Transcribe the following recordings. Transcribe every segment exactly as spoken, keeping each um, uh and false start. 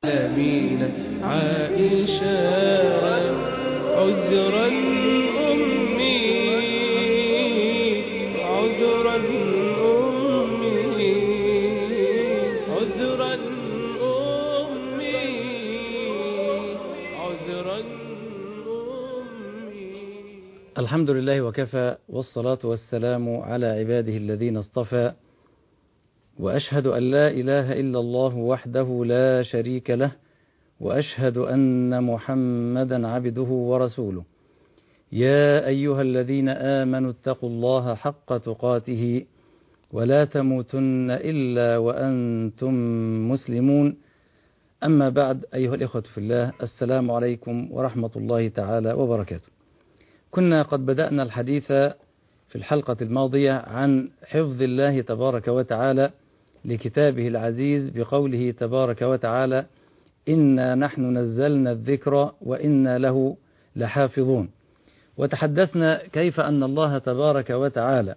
العالمين عائشة عذرا أمي عذرا أمي عذرا أمي عذرا أمي. الحمد لله وكفى، والصلاة والسلام على عباده الذين اصطفى، وأشهد أن لا إله إلا الله وحده لا شريك له، وأشهد أن محمدا عبده ورسوله. يا أيها الذين آمنوا اتقوا الله حق تقاته ولا تموتن إلا وأنتم مسلمون. أما بعد، أيها الإخوة في الله، السلام عليكم ورحمة الله تعالى وبركاته. كنا قد بدأنا الحديث في الحلقة الماضية عن حفظ الله تبارك وتعالى لكتابه العزيز بقوله تبارك وتعالى: إنا نحن نزلنا الذكر وإنا له لحافظون. وتحدثنا كيف أن الله تبارك وتعالى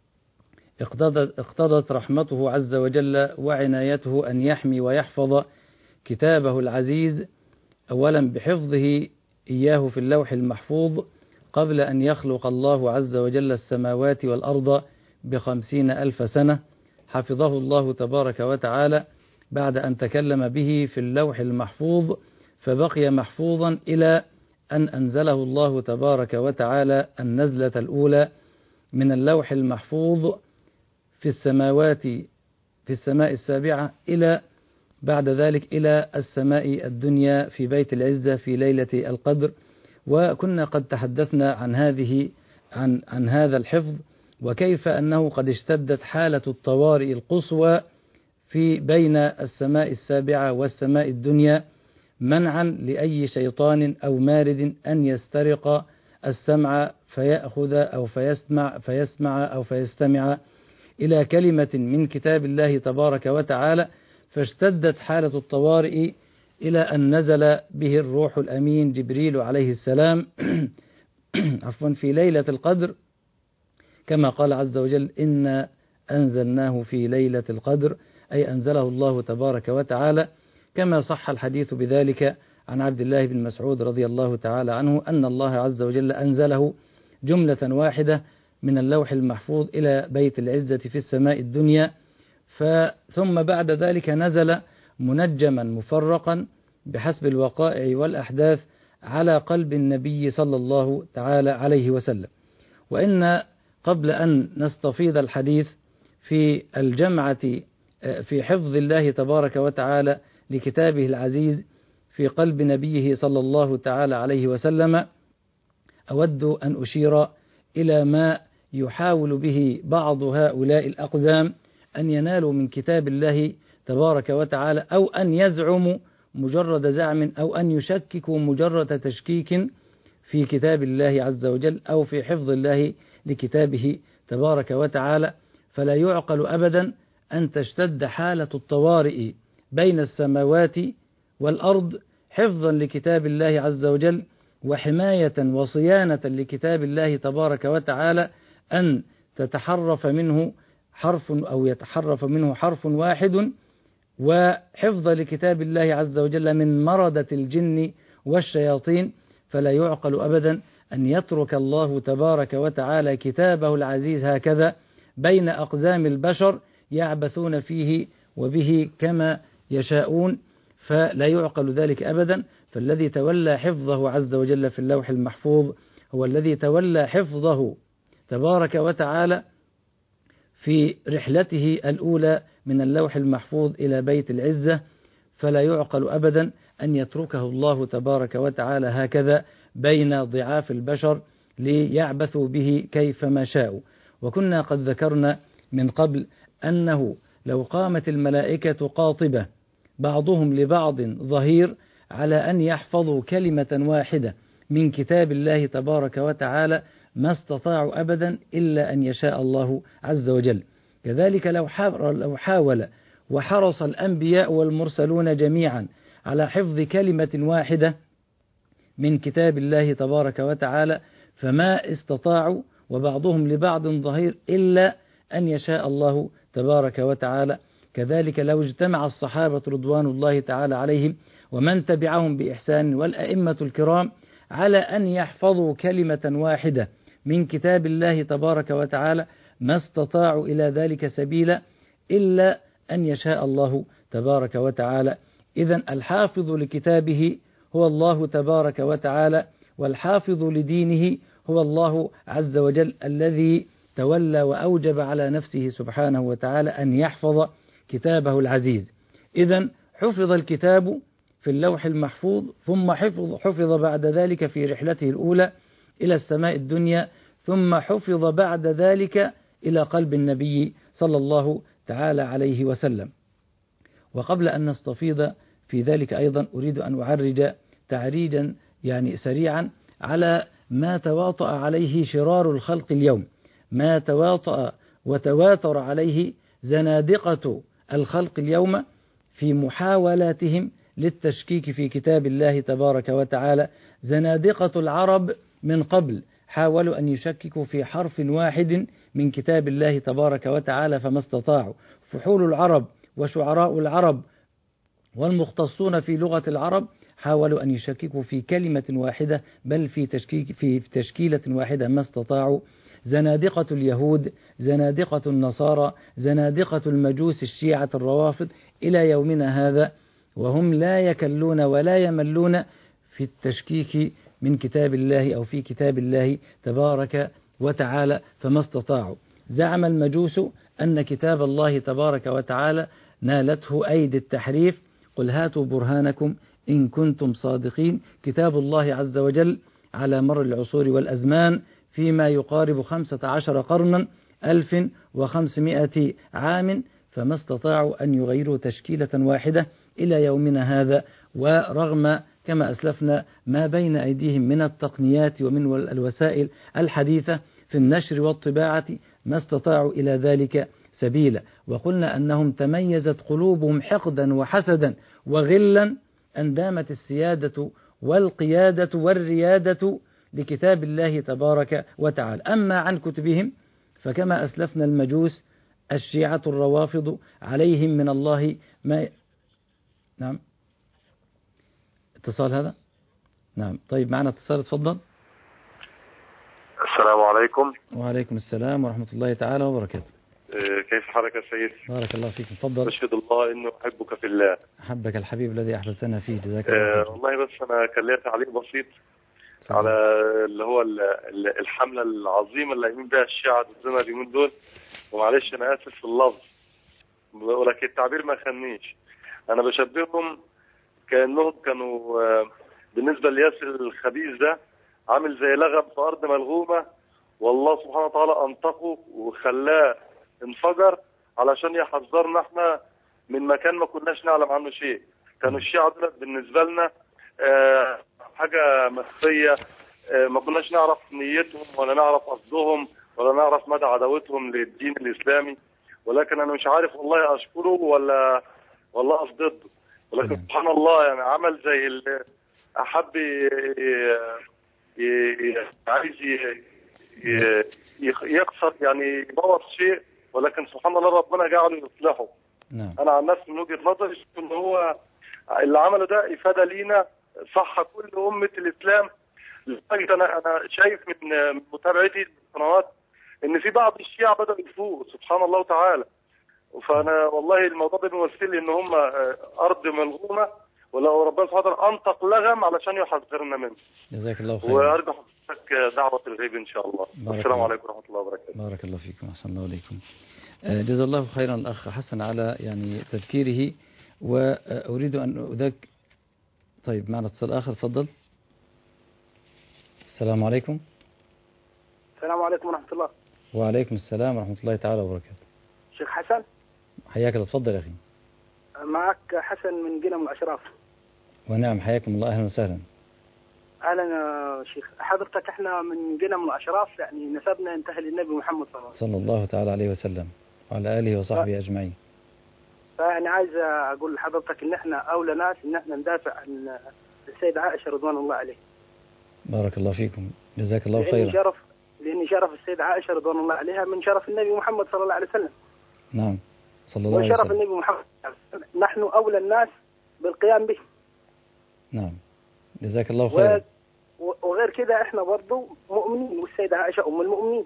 اقتضت, اقتضت رحمته عز وجل وعنايته أن يحمي ويحفظ كتابه العزيز، أولا بحفظه إياه في اللوح المحفوظ قبل أن يخلق الله عز وجل السماوات والأرض بخمسين ألف سنة. حفظه الله تبارك وتعالى بعد أن تكلم به في اللوح المحفوظ، فبقي محفوظا إلى أن أنزله الله تبارك وتعالى النزلة الأولى من اللوح المحفوظ في السماوات في السماء السابعة إلى بعد ذلك إلى السماء الدنيا في بيت العزة في ليلة القدر. وكنا قد تحدثنا عن هذه عن عن هذا الحفظ، وكيف أنه قد اشتدت حالة الطوارئ القصوى في بين السماء السابعة والسماء الدنيا، منعا لأي شيطان أو مارد أن يسترق السمع فيأخذ أو فيسمع فيسمع أو فيستمع إلى كلمة من كتاب الله تبارك وتعالى. فاشتدت حالة الطوارئ إلى أن نزل به الروح الأمين جبريل عليه السلام عفوا في ليلة القدر، كما قال عز وجل: إنا أنزلناه في ليلة القدر، أي أنزله الله تبارك وتعالى، كما صح الحديث بذلك عن عبد الله بن مسعود رضي الله تعالى عنه أن الله عز وجل أنزله جملة واحدة من اللوح المحفوظ إلى بيت العزة في السماء الدنيا، ثم بعد ذلك نزل منجما مفرقا بحسب الوقائع والأحداث على قلب النبي صلى الله تعالى عليه وسلم. وإن قبل أن نستفيض الحديث في الجمعة في حفظ الله تبارك وتعالى لكتابه العزيز في قلب نبيه صلى الله تعالى عليه وسلم، أود أن أشير إلى ما يحاول به بعض هؤلاء الأقزام أن ينالوا من كتاب الله تبارك وتعالى، أو أن يزعموا مجرد زعم، أو أن يشككوا مجرد تشكيك في كتاب الله عز وجل أو في حفظ الله لكتابه تبارك وتعالى. فلا يعقل أبدا أن تشتد حالة الطوارئ بين السماوات والأرض حفظا لكتاب الله عز وجل وحماية وصيانة لكتاب الله تبارك وتعالى، أن تتحرف منه حرف أو يتحرف منه حرف واحد، وحفظ لكتاب الله عز وجل من مردة الجن والشياطين. فلا يعقل أبدا أن يترك الله تبارك وتعالى كتابه العزيز هكذا بين أقزام البشر يعبثون فيه وبه كما يشاءون، فلا يعقل ذلك أبدا. فالذي تولى حفظه عز وجل في اللوح المحفوظ هو الذي تولى حفظه تبارك وتعالى في رحلته الأولى من اللوح المحفوظ إلى بيت العزة. فلا يعقل أبدا أن يتركه الله تبارك وتعالى هكذا بين ضعاف البشر ليعبثوا به كيفما شاءوا. وكنا قد ذكرنا من قبل أنه لو قامت الملائكة قاطبة بعضهم لبعض ظهير على أن يحفظوا كلمة واحدة من كتاب الله تبارك وتعالى ما استطاعوا أبدا إلا أن يشاء الله عز وجل. كذلك لو حاول وحرص الأنبياء والمرسلون جميعا على حفظ كلمة واحدة من كتاب الله تبارك وتعالى فما استطاعوا، وبعضهم لبعض ظهير، إلا أن يشاء الله تبارك وتعالى. كذلك لو اجتمع الصحابة رضوان الله تعالى عليهم ومن تبعهم بإحسان والأئمة الكرام على أن يحفظوا كلمة واحدة من كتاب الله تبارك وتعالى ما استطاعوا إلى ذلك سبيلا إلا أن يشاء الله تبارك وتعالى. إذن الحافظ لكتابه هو الله تبارك وتعالى، والحافظ لدينه هو الله عز وجل الذي تولى وأوجب على نفسه سبحانه وتعالى أن يحفظ كتابه العزيز. إذن حفظ الكتاب في اللوح المحفوظ، ثم حفظ, حفظ بعد ذلك في رحلته الأولى إلى السماء الدنيا، ثم حفظ بعد ذلك إلى قلب النبي صلى الله تعالى عليه وسلم. وقبل أن نستفيض في ذلك أيضا أريد أن أعرج تعريجا يعني سريعا على ما تواطأ عليه شرار الخلق اليوم، ما تواطأ وتواتر عليه زنادقة الخلق اليوم في محاولاتهم للتشكيك في كتاب الله تبارك وتعالى. زنادقة العرب من قبل حاولوا أن يشككوا في حرف واحد من كتاب الله تبارك وتعالى فما استطاعوا. فحول العرب وشعراء العرب والمختصون في لغة العرب حاولوا أن يشككوا في كلمة واحدة، بل في تشكيك في تشكيلة واحدة ما استطاعوا. زنادقة اليهود، زنادقة النصارى، زنادقة المجوس الشيعة الروافض إلى يومنا هذا، وهم لا يكلون ولا يملون في التشكيك من كتاب الله أو في كتاب الله تبارك وتعالى فما استطاعوا. زعم المجوس أن كتاب الله تبارك وتعالى نالته أيدي التحريف، قل هاتوا برهانكم إن كنتم صادقين. كتاب الله عز وجل على مر العصور والأزمان فيما يقارب خمسة عشر قرنا ألف وخمسمائة عام فما استطاعوا أن يغيروا تشكيلة واحدة إلى يومنا هذا. ورغم كما أسلفنا ما بين أيديهم من التقنيات ومن الوسائل الحديثة في النشر والطباعة ما استطاعوا إلى ذلك سبيلا. وقلنا أنهم تميزت قلوبهم حقدا وحسدا وغلا أن دامت السيادة والقيادة والريادة لكتاب الله تبارك وتعالى. أما عن كتبهم فكما أسلفنا المجوس الشيعة الروافض عليهم من الله ما. نعم اتصال هذا. نعم طيب معنا اتصال، تفضل. السلام عليكم. وعليكم السلام ورحمة الله تعالى وبركاته. كيف حالك يا سيدي؟ بارك الله فيك، تفضل. أشهد الله إنه أحبك في الله. أحبك الحبيب الذي أحببتنا فيه، جزاك الله خير. والله بس أنا كان لي تعليق بسيط فضل. على اللي هو الحملة العظيمة اللي يقوم بها الشيعة ضدنا اليومين دول، ومعلش أنا آسف في اللفظ ولكن التعبير ما خانيش. أنا بشبههم كأنهم كانوا بالنسبة لياسر الخبيث ده عامل زي لغم في أرض ملغومة، والله سبحانه وتعالى أنطقه وخلاه انفجر علشان يحذرنا احنا من مكان ما كناش نعلم عنه شيء. كانوا الشيعة دول بالنسبة لنا اه حاجة مخفية، اه ما كناش نعرف نيتهم ولا نعرف قصدهم ولا نعرف مدى عداوتهم للدين الإسلامي، ولكن أنا مش عارف والله أشكره ولا ولا أقف ضده. ولكن سبحان الله يعني عمل زي أحب عايز يكسر يعني يبوظ شيء، ولكن سبحان الله ربنا جعله يصلحه. نعم. أنا عن نفسي من وجهة نظري إن هو اللي عمله ده إفادة لينا صح كل أمة الإسلام. لذلك أنا أنا شايف من متابعتي للقنوات إن في بعض الشيعة بدأوا يفوقوا سبحان الله تعالى، فأنا والله الموضوع ده بيمثل لي إن هم أرض ملغومة، ولو ربنا سبحانه وتعالى أنطق لغم علشان يحذرنا منه. جزاك الله خير. وأرجو حضرتك دعوة الغيب إن شاء الله. السلام عليكم ورحمة الله وبركاته. بارك الله فيكم، أحسن الله عليكم. جزا الله خيرا الأخ حسن على يعني تذكيره، وأريد أن أذك. طيب معنا اتصال آخر، تفضل. السلام عليكم. السلام عليكم ورحمة الله. وعليكم السلام ورحمة الله تعالى وبركاته. شيخ حسن. حياك الله، تفضل يا أخي. معك حسن من قنا من الأشراف. ونعم حياكم الله، أهلا وسهلا. أهلا يا شيخ، حضرتك احنا من قنا من الأشراف، يعني نسبنا ينتهي للنبي محمد صلى الله عليه وسلم صلى الله تعالى عليه وسلم وعلى آله وصحبه ف... أجمعين. فأنا عايز أقول لحضرتك إن احنا أولى ناس إن احنا ندافع عن السيدة عائشة رضوان الله عليه. بارك الله فيكم، جزاك الله لأن خيرا. شرف لأن شرف السيدة عائشة رضوان الله عليها من شرف النبي محمد صلى الله عليه وسلم. نعم صلى الله عليه وسلم. وشرف النبي محمد نحن أولى الناس بالقيام به. نعم، جزاك الله خيرا. و... وغير كده احنا برضو مؤمنين، والسيدة عائشة أم المؤمنين.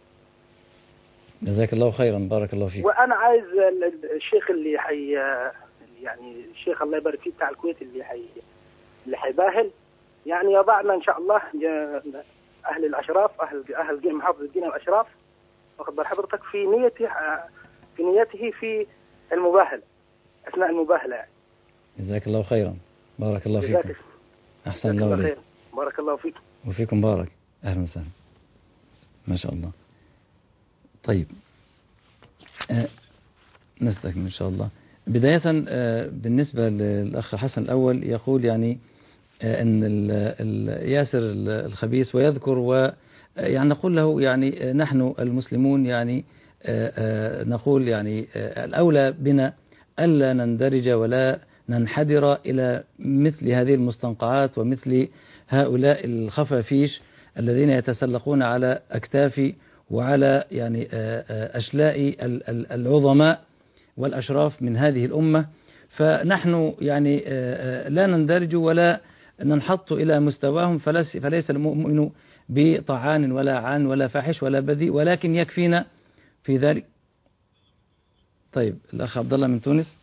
جزاك الله خيرا، بارك الله فيك. وأنا عايز الشيخ اللي حي يعني الشيخ الله يبارك فيه بتاع الكويت اللي حي اللي حيباهل يعني يضعنا إن شاء الله أهل الأشراف، أهل أهل محافظ الدين الأشراف، واخد بال حضرتك، في نيته في نيته في المباهلة أثناء المباهلة يعني. جزاك الله خيرا، بارك الله فيكم. أحسن الله إليك. بارك الله فيكم. وفيكم بارك. أهلا وسهلا. ما شاء الله. طيب آه نستكمل إن شاء الله. بداية آه بالنسبة للأخ حسن الأول يقول يعني آه أن ال ال ياسر الخبيث ويذكر و يعني نقول له يعني نحن المسلمون يعني آه آه نقول يعني آه الأولى بنا ألا نندرج ولا ننحدر إلى مثل هذه المستنقعات ومثل هؤلاء الخفافيش الذين يتسلقون على أكتاف وعلى يعني أشلاء العظماء والأشراف من هذه الأمة. فنحن يعني لا نندرج ولا ننحط إلى مستواهم، فليس المؤمن بطعان ولا عان ولا فاحش ولا بذيء، ولكن يكفينا في ذلك. طيب الأخ عبد الله من تونس.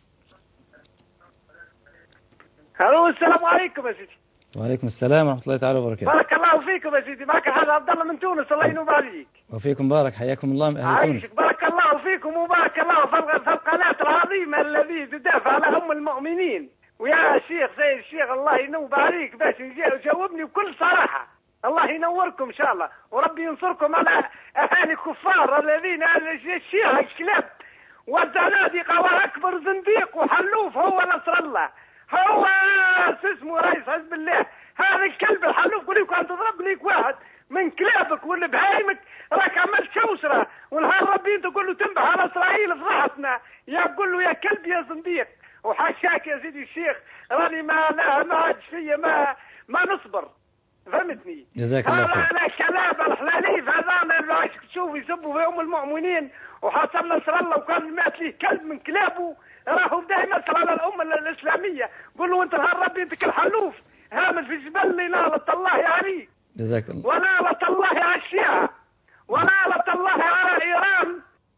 الو السلام عليكم يا سيدي. وعليكم السلام ورحمة الله تعالى وبركاته. بارك الله فيكم يا سيدي، معك هذا عبد الله من تونس، الله ينوب عليك. وفيكم بارك، حياكم الله من أهل تونس. عايشك، بارك الله فيكم وبارك الله في القناة العظيمة الذي تدافع على أم المؤمنين. ويا شيخ زي الشيخ الله ينوب عليك باش يجاوبني بكل صراحة، الله ينوركم إن شاء الله، وربي ينصركم على أهالي الكفار الذين الشيخ الكلاب والزنادقة وأكبر زنديق وحلوف هو نصر الله، هو اسمه رئيس حزب الله. هذا الكلب الحلوف قول لك أن تضرب ليك واحد من كلابك واللي بهايمك راك عملت شوشرة، ونهار ربي انت تقول له تنبح على اسرائيل في راحتنا، يا قول له يا كلب يا زنديق. وحاشاك يا سيدي الشيخ، راني ما لا ما عادش فيا ما ما نصبر، فهمتني؟ جزاك الله خير. هذا الكلام الحلاليف هذانا اللي عايش تشوف يسبوا في ام المؤمنين وحاصل نصر الله، وكان مات ليه كلب من كلابه راهو بدا يمثل على الامه الاسلاميه. قول له انت نهار ربي انت كالحلوف هامل في جبل نالت الله عليك. جزاك الله. ونالت الله على الشيعة ونالت الله على ايران.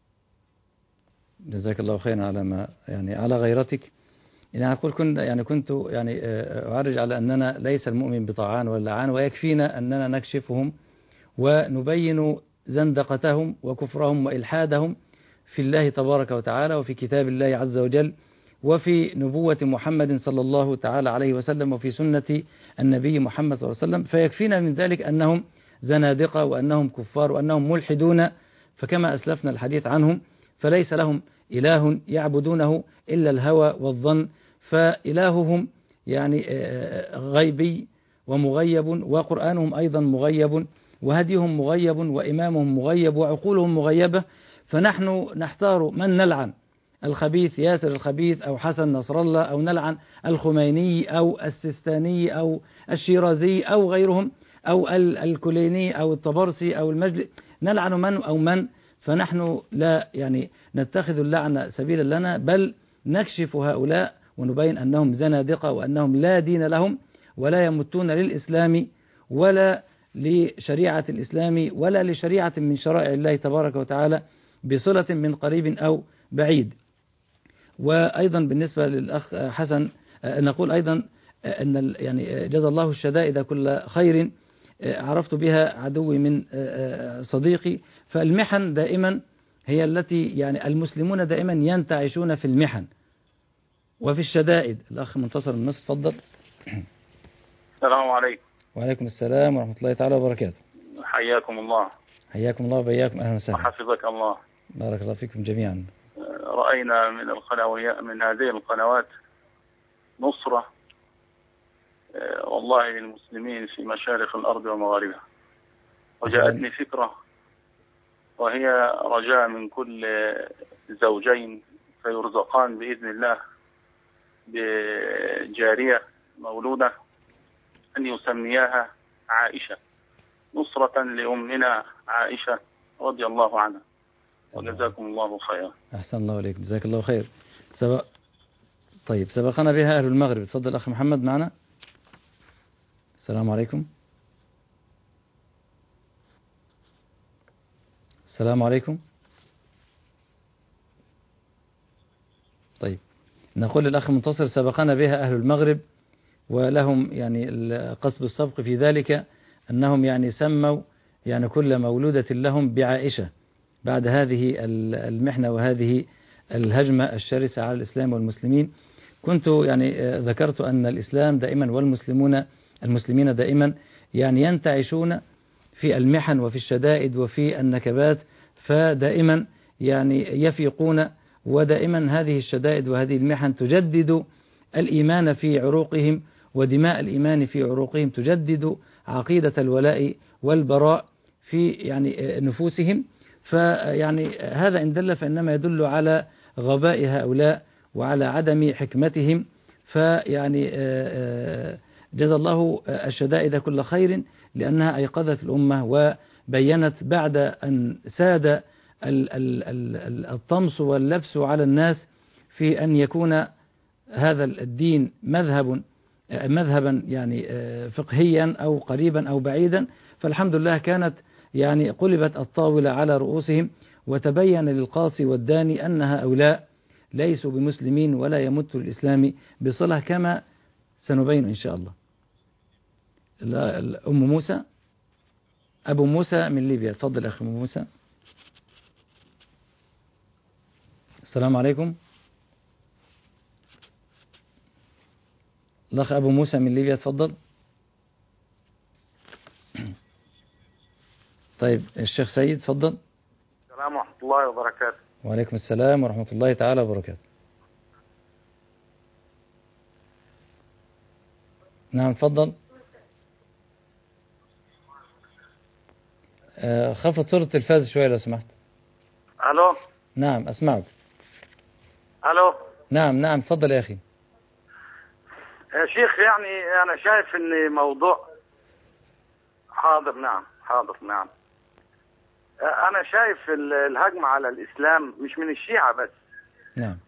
جزاك الله خيرا على ما يعني على غيرتك. يعني أقول كنت يعني كنت يعني أعرج على أننا ليس المؤمن بطعان ولا لعان، ويكفينا أننا نكشفهم ونبين زندقتهم وكفرهم وإلحادهم في الله تبارك وتعالى وفي كتاب الله عز وجل وفي نبوة محمد صلى الله تعالى عليه وسلم وفي سنة النبي محمد صلى الله عليه وسلم. فيكفينا من ذلك أنهم زنادقة وأنهم كفار وأنهم ملحدون، فكما أسلفنا الحديث عنهم فليس لهم إله يعبدونه إلا الهوى والظن، فإلههم يعني غيبي ومغيب، وقرآنهم أيضا مغيب، وهديهم مغيب، وإمامهم مغيب، وعقولهم مغيبة. فنحن نحتار من نلعن، الخبيث ياسر الخبيث أو حسن نصر الله، أو نلعن الخميني أو السيستاني أو الشيرازي أو غيرهم أو الكليني أو الطبرسي أو المجلس، نلعن من أو من. فنحن لا يعني نتخذ اللعنة سبيلا لنا، بل نكشف هؤلاء ونبين أنهم زنادقة وأنهم لا دين لهم ولا يمتون للإسلام ولا لشريعة الإسلام ولا لشريعة من شرائع الله تبارك وتعالى بصلة من قريب أو بعيد. وأيضا بالنسبة للأخ حسن نقول أيضا أن يعني جزا الله الشدائد كل خير عرفت بها عدوي من صديقي. فالمحن دائما هي التي يعني المسلمون دائما ينتعشون في المحن وفي الشدائد. الأخ منتصر من مصر تفضل. السلام عليكم. وعليكم السلام ورحمة الله تعالى وبركاته. حياكم الله. حياكم الله وبياكم، أهلا وسهلا. وحفظك الله. بارك الله فيكم جميعا. رأينا من القنوات من هذه القنوات نصرة والله للمسلمين في مشارق الأرض ومغاربها، وجاءتني فكرة وهي رجاء من كل زوجين فيرزقان بإذن الله بجارية مولودة أن يسمياها عائشة، نصرة لأمنا عائشة رضي الله عنها، وجزاكم الله خيرا. أحسن الله عليك، جزاك الله خير. سبق طيب سبقنا بها أهل المغرب. تفضل أخ محمد معنا. السلام عليكم. السلام عليكم. طيب نقول للأخ المنتصر سبقنا بها أهل المغرب، ولهم يعني قصب السبق في ذلك أنهم يعني سموا يعني كل مولودة لهم بعائشة بعد هذه المحنة وهذه الهجمة الشرسة على الإسلام والمسلمين. كنت يعني ذكرت أن الإسلام دائما والمسلمون المسلمين دائما يعني ينتعشون في المحن وفي الشدائد وفي النكبات، فدائما يعني يفيقون، ودائما هذه الشدائد وهذه المحن تجدد الإيمان في عروقهم، ودماء الإيمان في عروقهم تجدد عقيدة الولاء والبراء في يعني نفوسهم. فيعني هذا إن دل فإنما يدل على غباء هؤلاء وعلى عدم حكمتهم. فيعني جزى الله الشدائد كل خير، لأنها أيقظت الأمة وبينت بعد أن ساد الطمس واللبس على الناس في أن يكون هذا الدين مذهب مذهبا يعني فقهيا أو قريبا أو بعيدا، فالحمد لله كانت يعني قلبت الطاولة على رؤوسهم، وتبين للقاصي والداني أن هؤلاء ليسوا بمسلمين ولا يمت الإسلام بصلة، كما سنبين إن شاء الله. أم موسى أبو موسى من ليبيا، تفضل أخي أم موسى. السلام عليكم. الأخ أبو موسى من ليبيا تفضل. طيب الشيخ سيد تفضل. السلام ورحمة الله وبركاته. وعليكم السلام ورحمة الله تعالى وبركاته. نعم تفضل. آه خفض صورة التلفاز شوية لو سمحت. ألو. نعم أسمعك. ألو. نعم نعم تفضل يا أخي. يا شيخ يعني أنا شايف إن موضوع حاضر. نعم حاضر. نعم أنا شايف الهجمة على الإسلام مش من الشيعة بس. نعم.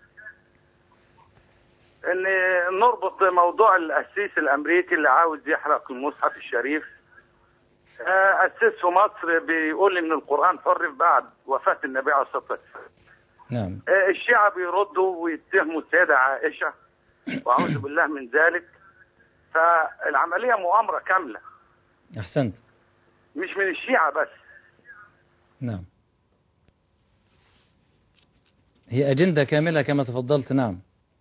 إن نربط موضوع الأسيس الأمريكي اللي عاوز يحرق المصحف الشريف، أسيس في مصر بيقول إن القرآن حرف بعد وفاة النبي عليه الصلاة والسلام. نعم. الشيعة بيردوا ويتهموا السيدة عائشة وأعوذ بالله من ذلك. فالعملية مؤامرة كاملة. أحسنت. مش من الشيعة بس. نعم. هي أجندة كاملة كما تفضلت. نعم.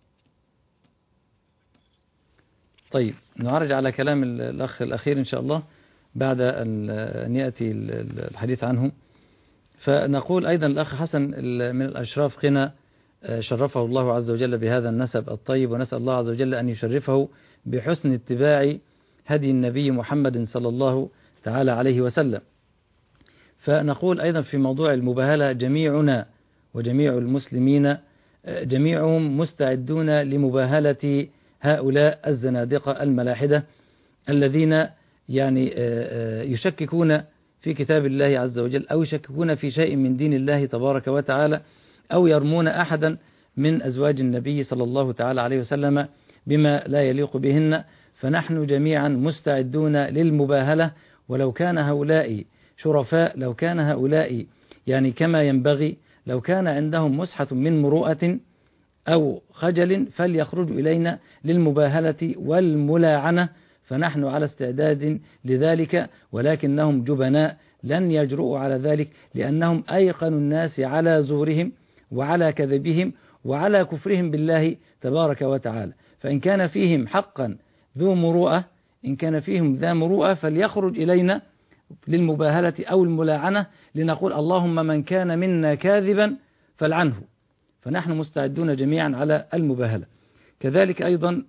طيب نعرج على كلام الأخ الأخير إن شاء الله بعد أن يأتي الحديث عنه. فنقول أيضا الأخ حسن من الأشراف قنا شرفه الله عز وجل بهذا النسب الطيب، ونسأل الله عز وجل أن يشرفه بحسن اتباع هدي النبي محمد صلى الله تعالى عليه وسلم. فنقول أيضا في موضوع المباهلة جميعنا وجميع المسلمين جميعهم مستعدون لمباهلة هؤلاء الزنادقة الملاحدة الذين يعني يشككون في كتاب الله عز وجل، أو يشككون في شيء من دين الله تبارك وتعالى، أو يرمون أحدا من أزواج النبي صلى الله تعالى عليه وسلم بما لا يليق بهن. فنحن جميعا مستعدون للمباهلة، ولو كان هؤلاء شرفاء، لو كان هؤلاء يعني كما ينبغي، لو كان عندهم مسحة من مروءة أو خجل فليخرجوا إلينا للمباهلة والملاعنة، فنحن على استعداد لذلك، ولكنهم جبناء لن يجرؤوا على ذلك، لأنهم أيقنوا الناس على زورهم وعلى كذبهم وعلى كفرهم بالله تبارك وتعالى. فإن كان فيهم حقا ذو مروءة، إن كان فيهم ذا مروءة فليخرج إلينا للمباهلة أو الملاعنة لنقول اللهم من كان منا كاذبا فالعنه. فنحن مستعدون جميعا على المباهلة. كذلك أيضا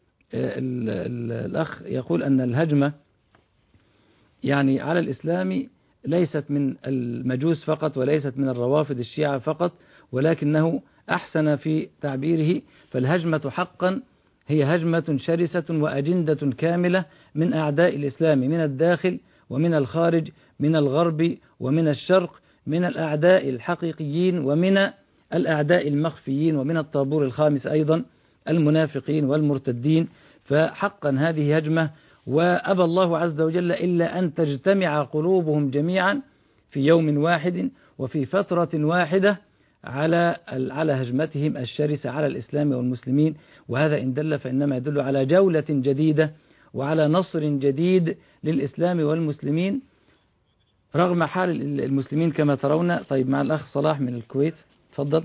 الأخ يقول أن الهجمة يعني على الإسلام ليست من المجوس فقط، وليست من الروافض الشيعة فقط، ولكنه أحسن في تعبيره. فالهجمة حقا هي هجمة شرسة وأجندة كاملة من أعداء الإسلام من الداخل ومن الخارج، من الغرب ومن الشرق، من الأعداء الحقيقيين ومن الأعداء المخفيين، ومن الطابور الخامس أيضا المنافقين والمرتدين. فحقا هذه هجمة وأبى الله عز وجل إلا أن تجتمع قلوبهم جميعا في يوم واحد وفي فترة واحدة على على هجمتهم الشرسة على الإسلام والمسلمين. وهذا إن دل فإنما يدل على جولة جديدة وعلى نصر جديد للإسلام والمسلمين رغم حال المسلمين كما ترون. طيب مع الأخ صلاح من الكويت، تفضل.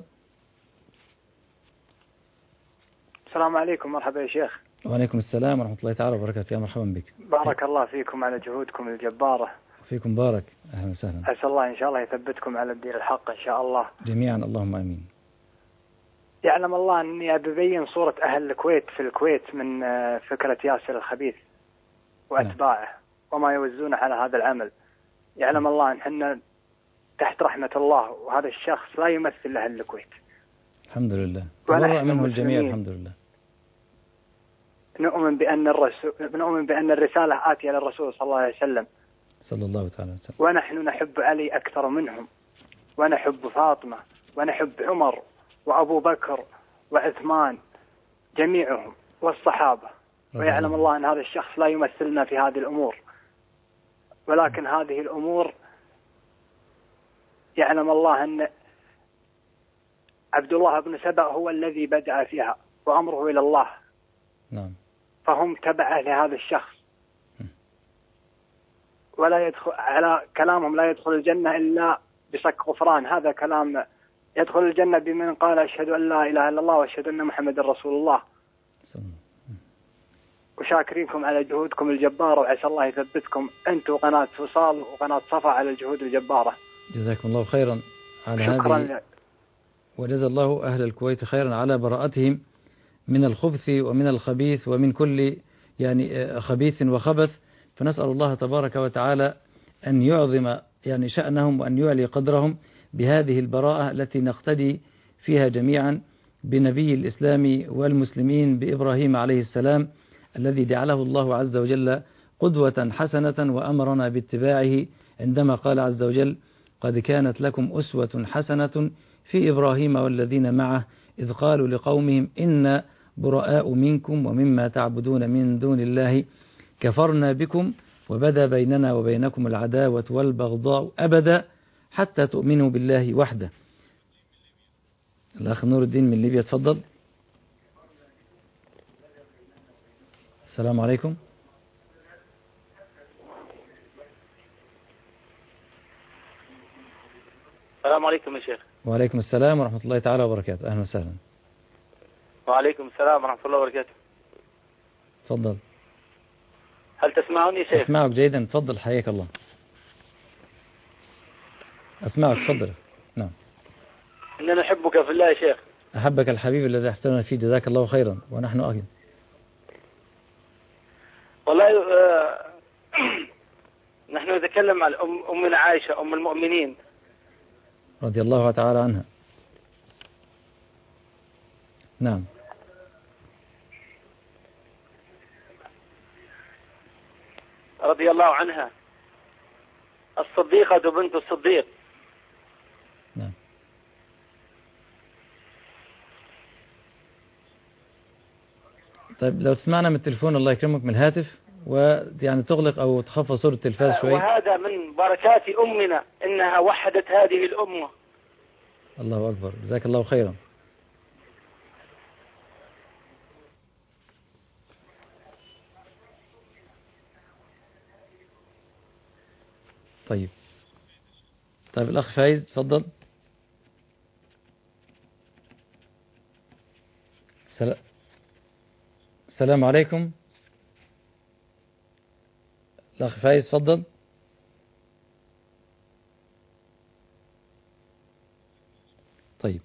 السلام عليكم، مرحبا يا شيخ. وعليكم السلام ورحمة الله تعالى وبركاته. يا مرحبا بك. بارك الله فيكم على جهودكم الجبارة. فيكم بارك، أهلا وسهلا. أسأل الله إن شاء الله يثبتكم على الدين الحق إن شاء الله جميعا، اللهم آمين. يعلم الله أني أبين صورة أهل الكويت في الكويت من فكرة ياسر الخبيث وأتباعه وما يوزون على هذا العمل. يعلم الله أن احنا تحت رحمة الله، وهذا الشخص لا يمثل أهل الكويت. الحمد لله، تبرأ منه الجميع الحمد لله. نؤمن بأن الرسول نؤمن بأن الرسالة آتية للرسول صلى الله عليه وسلم صلى الله تعالى وسلم، ونحن نحب علي أكثر منهم، ونحب فاطمة، ونحب عمر وأبو بكر وعثمان جميعهم والصحابة. ويعلم الله أن هذا الشخص لا يمثلنا في هذه الأمور، ولكن هذه الأمور يعلم الله أن عبد الله بن سبأ هو الذي بدأ فيها وأمره إلى الله. نعم. فهم تبعه لهذا الشخص، ولا يدخل على كلامهم لا يدخل الجنة إلا بصك غفران. هذا كلام يدخل الجنة بمن قال أشهد أن لا إله إلا الله وأشهد أن محمد رسول الله. وشاكرينكم على جهودكم الجبارة، وعسى الله يثبتكم أنت وقناة فصال وقناة صفا على الجهود الجبارة. جزاكم الله خيرا على شكرا هذه، وجزا الله أهل الكويت خيرا على براءتهم من الخبث ومن الخبيث ومن كل يعني خبيث وخبث. فنسأل الله تبارك وتعالى أن يعظم يعني شأنهم وأن يعلي قدرهم بهذه البراءة التي نقتدي فيها جميعا بنبي الإسلام والمسلمين بإبراهيم عليه السلام الذي جعله الله عز وجل قدوة حسنة وأمرنا باتباعه عندما قال عز وجل: قد كانت لكم أسوة حسنة في إبراهيم والذين معه إذ قالوا لقومهم إنا براء منكم ومما تعبدون من دون الله كفرنا بكم وبدا بيننا وبينكم العداوة والبغضاء أبدا حتى تؤمنوا بالله وحده. الأخ نور الدين من ليبيا، تفضل. السلام عليكم. السلام عليكم يا شيخ. وعليكم السلام ورحمة الله تعالى وبركاته. أهلا وسهلا. وعليكم السلام ورحمة الله وبركاته. تفضل. هل تسمعني يا شيخ؟ أسمعك جيدا، تفضل حياك الله. أسمعك، تفضل. نعم. إننا نحبك في الله يا شيخ. أحبك الحبيب الذي احترنا فيه، جزاك الله خيرا ونحن أيضا. والله آه نحن نتكلم عن أم أمنا عائشة أم المؤمنين رضي الله تعالى عنها. نعم. رضي الله عنها الصديقة بنت الصديق. نعم. طيب لو تسمعنا من التليفون الله يكرمك من الهاتف، ويعني تغلق أو تخفض صورة التلفاز شوي. وهذا من بركات أمنا إنها وحدت هذه الأمة. الله أكبر، جزاك الله خيرا. طيب طيب الأخ فايز تفضل. سلام السلام عليكم. الأخ فايز تفضل. طيب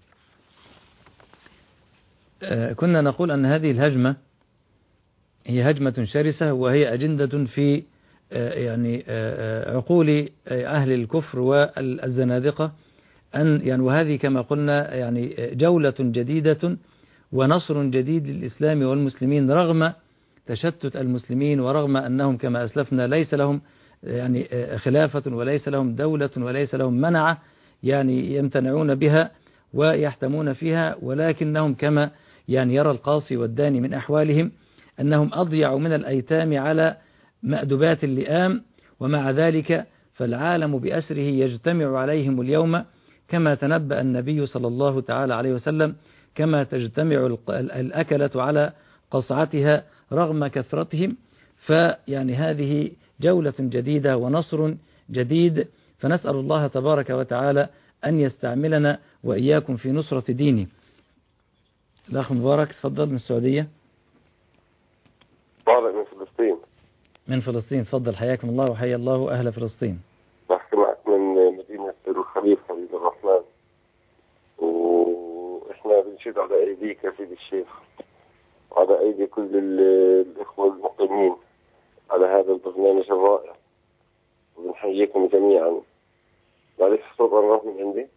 آه كنا نقول أن هذه الهجمة هي هجمة شرسة، وهي أجندة في آه يعني آه عقول أهل الكفر والزنادقة، أن يعني وهذه كما قلنا يعني جولة جديدة ونصر جديد للإسلام والمسلمين رغم تشتت المسلمين، ورغم أنهم كما أسلفنا ليس لهم يعني خلافة وليس لهم دولة وليس لهم منعة يعني يمتنعون بها ويحتمون فيها، ولكنهم كما يعني يرى القاصي والداني من أحوالهم أنهم أضيعوا من الأيتام على مأدبات اللئام، ومع ذلك فالعالم بأسره يجتمع عليهم اليوم كما تنبأ النبي صلى الله تعالى عليه وسلم، كما تجتمع الأكلة على قصعتها رغم كثرتهم. فيعني هذه جولة جديدة ونصر جديد، فنسأل الله تبارك وتعالى أن يستعملنا وإياكم في نصرة دينه. الأخ مبارك تفضل من السعودية. مبارك من فلسطين. من فلسطين تفضل، حياكم الله وحيا الله أهل فلسطين. بحكي معك من مدينة الخليل حبيب الرحمن، وإحنا بنشد على أيديك يا سيدي الشيخ وعلى أيدي كل الإخوة المقيمين على هذا البرنامج الرائع، وبنحييكم جميعا. معلش صوت أنا من عندي.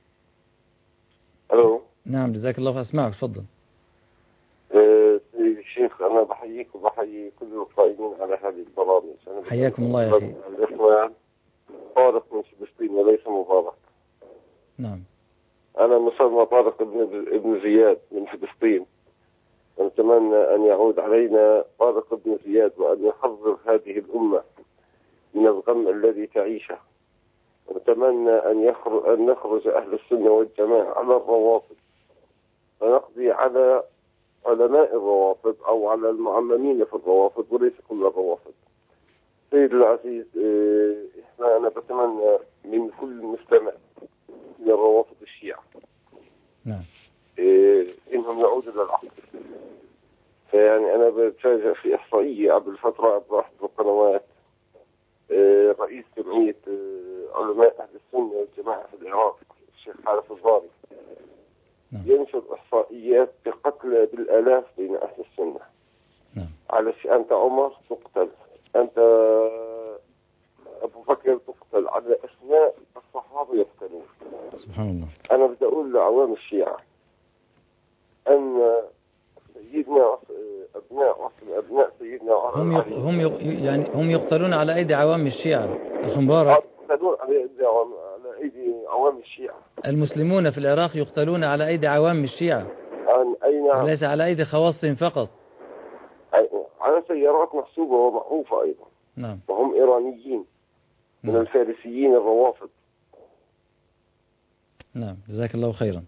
ألو. نعم جزاك الله، أسمعك تفضل. أه سيدي الشيخ أنا بحييك وبحيي كل القائمين على هذه البرامج. حياكم الله يا أخي. الإخوان طارق من فلسطين وليس مبارك. نعم. أنا مسمى طارق ابن ابن زياد من فلسطين، ونتمنى أن يعود علينا طارق ابن زياد وأن يحرر هذه الأمة من الغم الذي تعيشه، ونتمنى أن يخرج أن نخرج أهل السنة والجماعة على الروافض ونقضي على علماء الروافض أو على المعممين في الروافض وليس كل الروافض. سيد العزيز إحنا أنا بتمنى من كل مستمع من الروافض الشيعة نعم إيه إنهم يعودوا للعقل. فيعني أنا بتفاجأ في إحصائية قبل فترة عبر أحد القنوات، إيه رئيس جمعية إيه علماء أهل السنة والجماعة في العراق الشيخ حارث الضاري نعم. ينشر إحصائيات بقتل بالآلاف بين أهل السنة. نعم. على أنت عمر تقتل، أنت أبو بكر تقتل، على أسماء الصحابة يقتلون. سبحان الله. أنا بدي أقول لعوام الشيعة أن سيدنا أبناء أبناء سيدنا هم يق... هم يق... يعني هم يقتلون على أيدي عوام الشيعة. أخ مبارك يقتلون على أيدي عوام على أيدي عوام الشيعة. المسلمون في العراق يقتلون على أيدي عوام الشيعة. أي نعم. وليس على أيدي خواصهم فقط. على سيارات محسوبة ومعروفة أيضا. نعم. وهم إيرانيين من الفارسيين الروافض. نعم جزاك الله خيرا.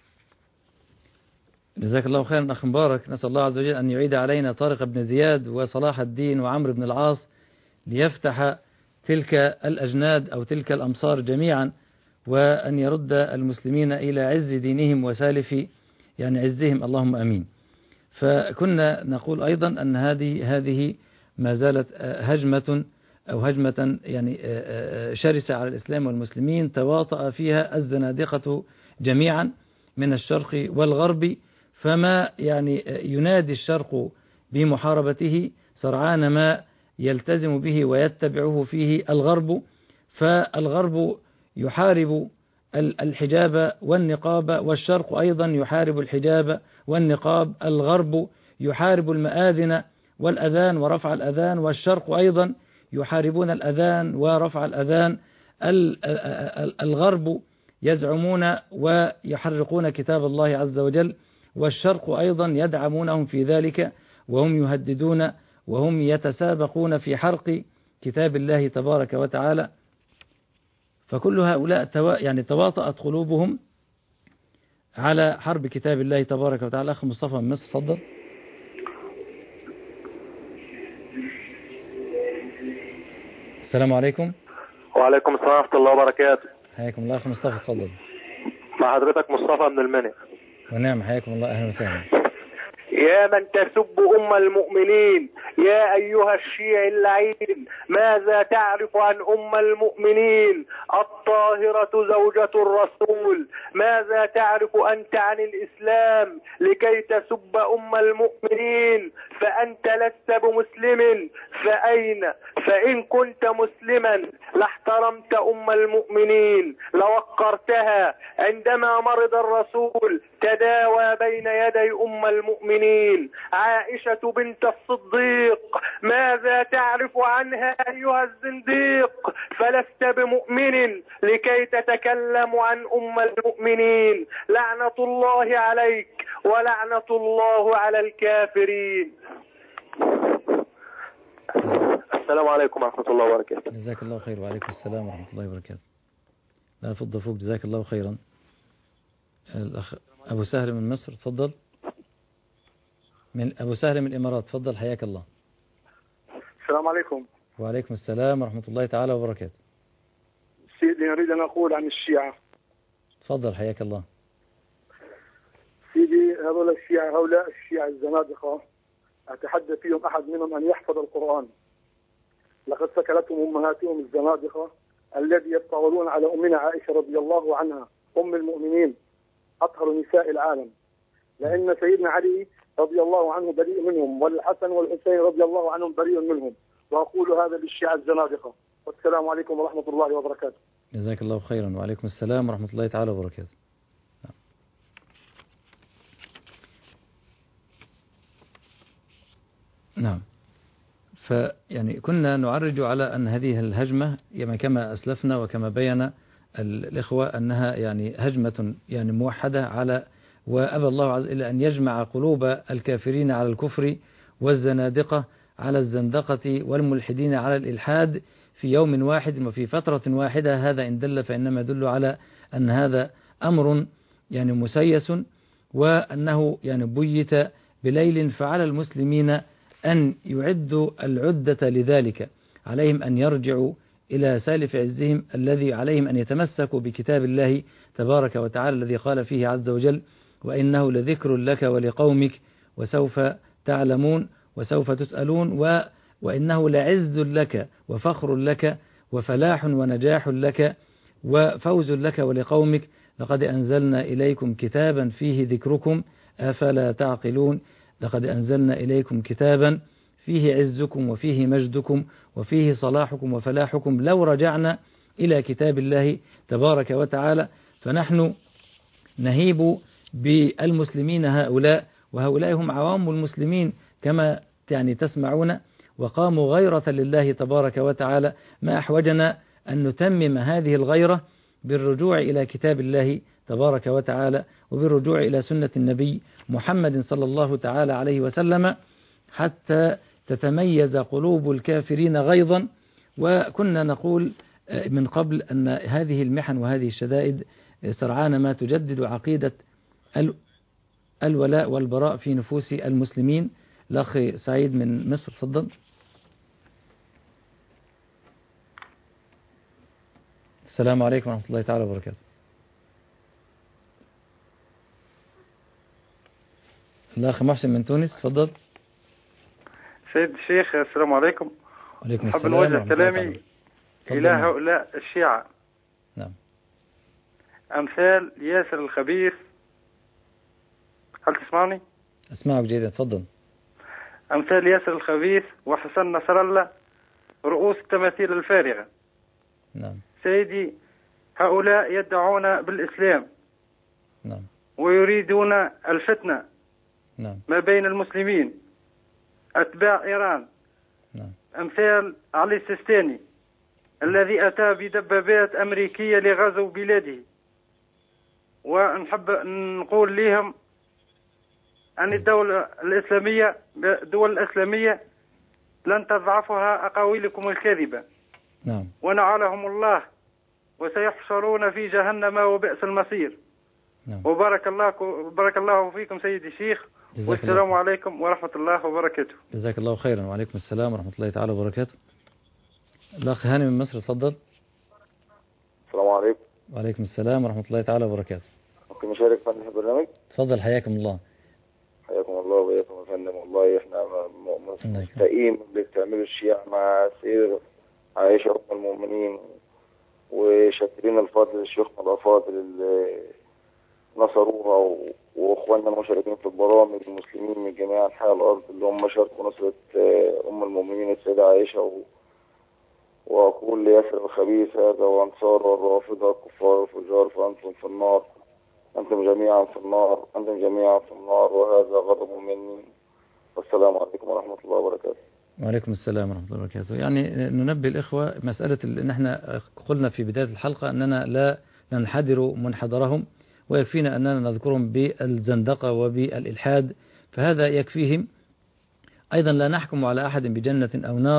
جزاك الله خيرا أخ مبارك. نسأل الله عز وجل أن يعيد علينا طارق بن زياد وصلاح الدين وعمرو بن العاص ليفتح تلك الأجناد أو تلك الأمصار جميعا، وأن يرد المسلمين إلى عز دينهم وسالف يعني عزهم، اللهم أمين. فكنا نقول أيضا أن هذه هذه ما زالت هجمة أو هجمة يعني شرسة على الإسلام والمسلمين، تواطأ فيها الزنادقة جميعا من الشرق والغرب، فما يعني ينادي الشرق بمحاربته سرعان ما يلتزم به ويتبعه فيه الغرب. فالغرب يحارب الحجاب والنقاب، والشرق أيضا يحارب الحجاب والنقاب. الغرب يحارب المآذن والأذان ورفع الأذان، والشرق أيضا يحاربون الأذان ورفع الأذان. الغرب يزعمون ويحرقون كتاب الله عز وجل، والشرق أيضا يدعمونهم في ذلك، وهم يهددون وهم يتسابقون في حرق كتاب الله تبارك وتعالى. فكل هؤلاء يعني تواطأت قلوبهم على حرب كتاب الله تبارك وتعالى. أخ مصطفى من مصر تفضل. السلام عليكم. وعليكم السلام ورحمة الله وبركاته. حياكم الله أخ مصطفى تفضل. مع حضرتك مصطفى من المنى. ونعم حياكم الله أهلا وسهلا. يا من تسب أم المؤمنين، يا أيها الشيعي اللعين، ماذا تعرف عن أم المؤمنين الطاهرة زوجة الرسول؟ ماذا تعرف أنت عن الإسلام لكي تسب أم المؤمنين؟ فأنت لست بمسلم، فأين؟ فإن كنت مسلما لاحترمت أم المؤمنين، لوقرتها. عندما مرض الرسول تداوى بين يدي أم المؤمنين عائشة بنت الصديق، ماذا تعرف عنها أيها الزنديق؟ فلست بمؤمن لكي تتكلم عن أم المؤمنين. لعنة الله عليك ولعنة الله على الكافرين. السلام عليكم ورحمة الله وبركاته. جزاك الله خير. وعليكم السلام ورحمة الله وبركاته. لا فضل فوق، جزاك الله خيرا. الأخ أبو سهل من مصر، تفضل. من أبو سهل من الإمارات، تفضل، حياك الله. السلام عليكم. وعليكم السلام ورحمة الله تعالى وبركاته. سيدي أريد أن أقول عن الشيعة. تفضل، حياك الله. سيدي هؤلاء الشيعة هؤلاء الشيعة الزنادقة أتحدى فيهم أحد منهم أن يحفظ القرآن. لقد سكلتهم أمهاتهم الزنادقة الذي يتطاولون على أمنا عائشة رضي الله عنها أم المؤمنين أطهر نساء العالم، لأن سيدنا علي رضي الله عنه بريء منهم، والحسن والحسين رضي الله عنهم بريء منهم. وأقول هذا للشيعة الزنادقة. والسلام عليكم ورحمة الله وبركاته. جزاك الله خيرا. وعليكم السلام ورحمة الله تعالى وبركاته. نعم. فيعني كنا نعرج على أن هذه الهجمة كما أسلفنا وكما بين الإخوة أنها يعني هجمة يعني موحدة على، وأبى الله عز وجل أن يجمع قلوب الكافرين على الكفر والزنادقة على الزندقة والملحدين على الإلحاد في يوم واحد وفي فترة واحدة. هذا إن دل فإنما يدل على أن هذا أمر يعني مسيس، وأنه يعني بيت بليل، فعلى المسلمين أن يعدوا العدة لذلك. عليهم أن يرجعوا إلى سالف عزهم الذي عليهم أن يتمسكوا بكتاب الله تبارك وتعالى الذي قال فيه عز وجل: وإنه لذكر لك ولقومك وسوف تعلمون وسوف تسألون، و وإنه لعز لك وفخر لك وفلاح ونجاح لك وفوز لك ولقومك، لقد أنزلنا إليكم كتابا فيه ذكركم أفلا تعقلون. لقد أنزلنا إليكم كتابا فيه عزكم وفيه مجدكم وفيه صلاحكم وفلاحكم. لو رجعنا إلى كتاب الله تبارك وتعالى فنحن نهيب بالمسلمين هؤلاء، وهؤلاء هم عوام المسلمين كما يعني تسمعون، وقاموا غيرة لله تبارك وتعالى. ما أحوجنا أن نتمم هذه الغيرة بالرجوع إلى كتاب الله تبارك وتعالى وبالرجوع إلى سنة النبي محمد صلى الله تعالى عليه وسلم حتى تتميز قلوب الكافرين غيظا. وكنا نقول من قبل أن هذه المحن وهذه الشدائد سرعان ما تجدد عقيدة الولاء والبراء في نفوس المسلمين. الأخ سعيد من مصر، تفضل. السلام عليكم ورحمة الله تعالى وبركاته. الأخ محسن من تونس، تفضل. سيد الشيخ السلام عليكم. وعليكم حب السلام. نوجه كلامي إلى هؤلاء الشيعة. نعم. أمثال ياسر الخبيث. هل تسمعني؟ أسمعك جيدا، تفضل. أمثال ياسر الخبيث وحسن نصر الله رؤوس التماثيل الفارغة. نعم. سيدي هؤلاء يدعون بالإسلام. نعم. ويريدون الفتنة. نعم. ما بين المسلمين أتباع إيران. نعم. أمثال علي السيستاني الذي أتى بدبابات أمريكية لغزو بلاده. ونحب نقول لهم أن الدولة الإسلامية الدول الإسلامية لن تضعفها أقاويلكم الكاذبة. نعم. ونعلهم الله وسيحشرون في جهنم وبئس المصير. نعم. وبارك الله بارك الله فيكم سيدي الشيخ، والسلام عليكم ورحمة الله وبركاته. جزاك الله خيرا. وعليكم السلام ورحمة الله تعالى وبركاته. الأخ هاني من مصر، تفضل. السلام عليكم. وعليكم السلام ورحمة الله تعالى وبركاته. ممكن نشارك في البرنامج؟ تفضل، حياكم الله. حياكم الله وبياكم يا فندم. والله احنا مستائين اللي بتعملوا الشيعة مع سيدة عائشة أم المؤمنين، وشاكرين الفاضل الشيوخنا الأفاضل اللي نصروها، واخواننا المشاركين في البرامج المسلمين من جميع انحاء الارض اللي هم شاركوا نصرة ام المؤمنين السيدة عائشة. و... واقول لياسر الخبيث هذا وانصار والرافضة الكفار الفجار فانتم في النار، انتم جميعا في النار، انتم جميعا في النار، وهذا غضب مني. والسلام عليكم ورحمة الله وبركاته. وعليكم السلام ورحمة الله وبركاته. يعني ننبه الإخوة مسألة ان احنا قلنا في بداية الحلقة أننا لا ننحدر منحدرهم، ويكفينا أننا نذكرهم بالزندقة وبالإلحاد، فهذا يكفيهم. أيضا لا نحكم على أحد بجنة أو نار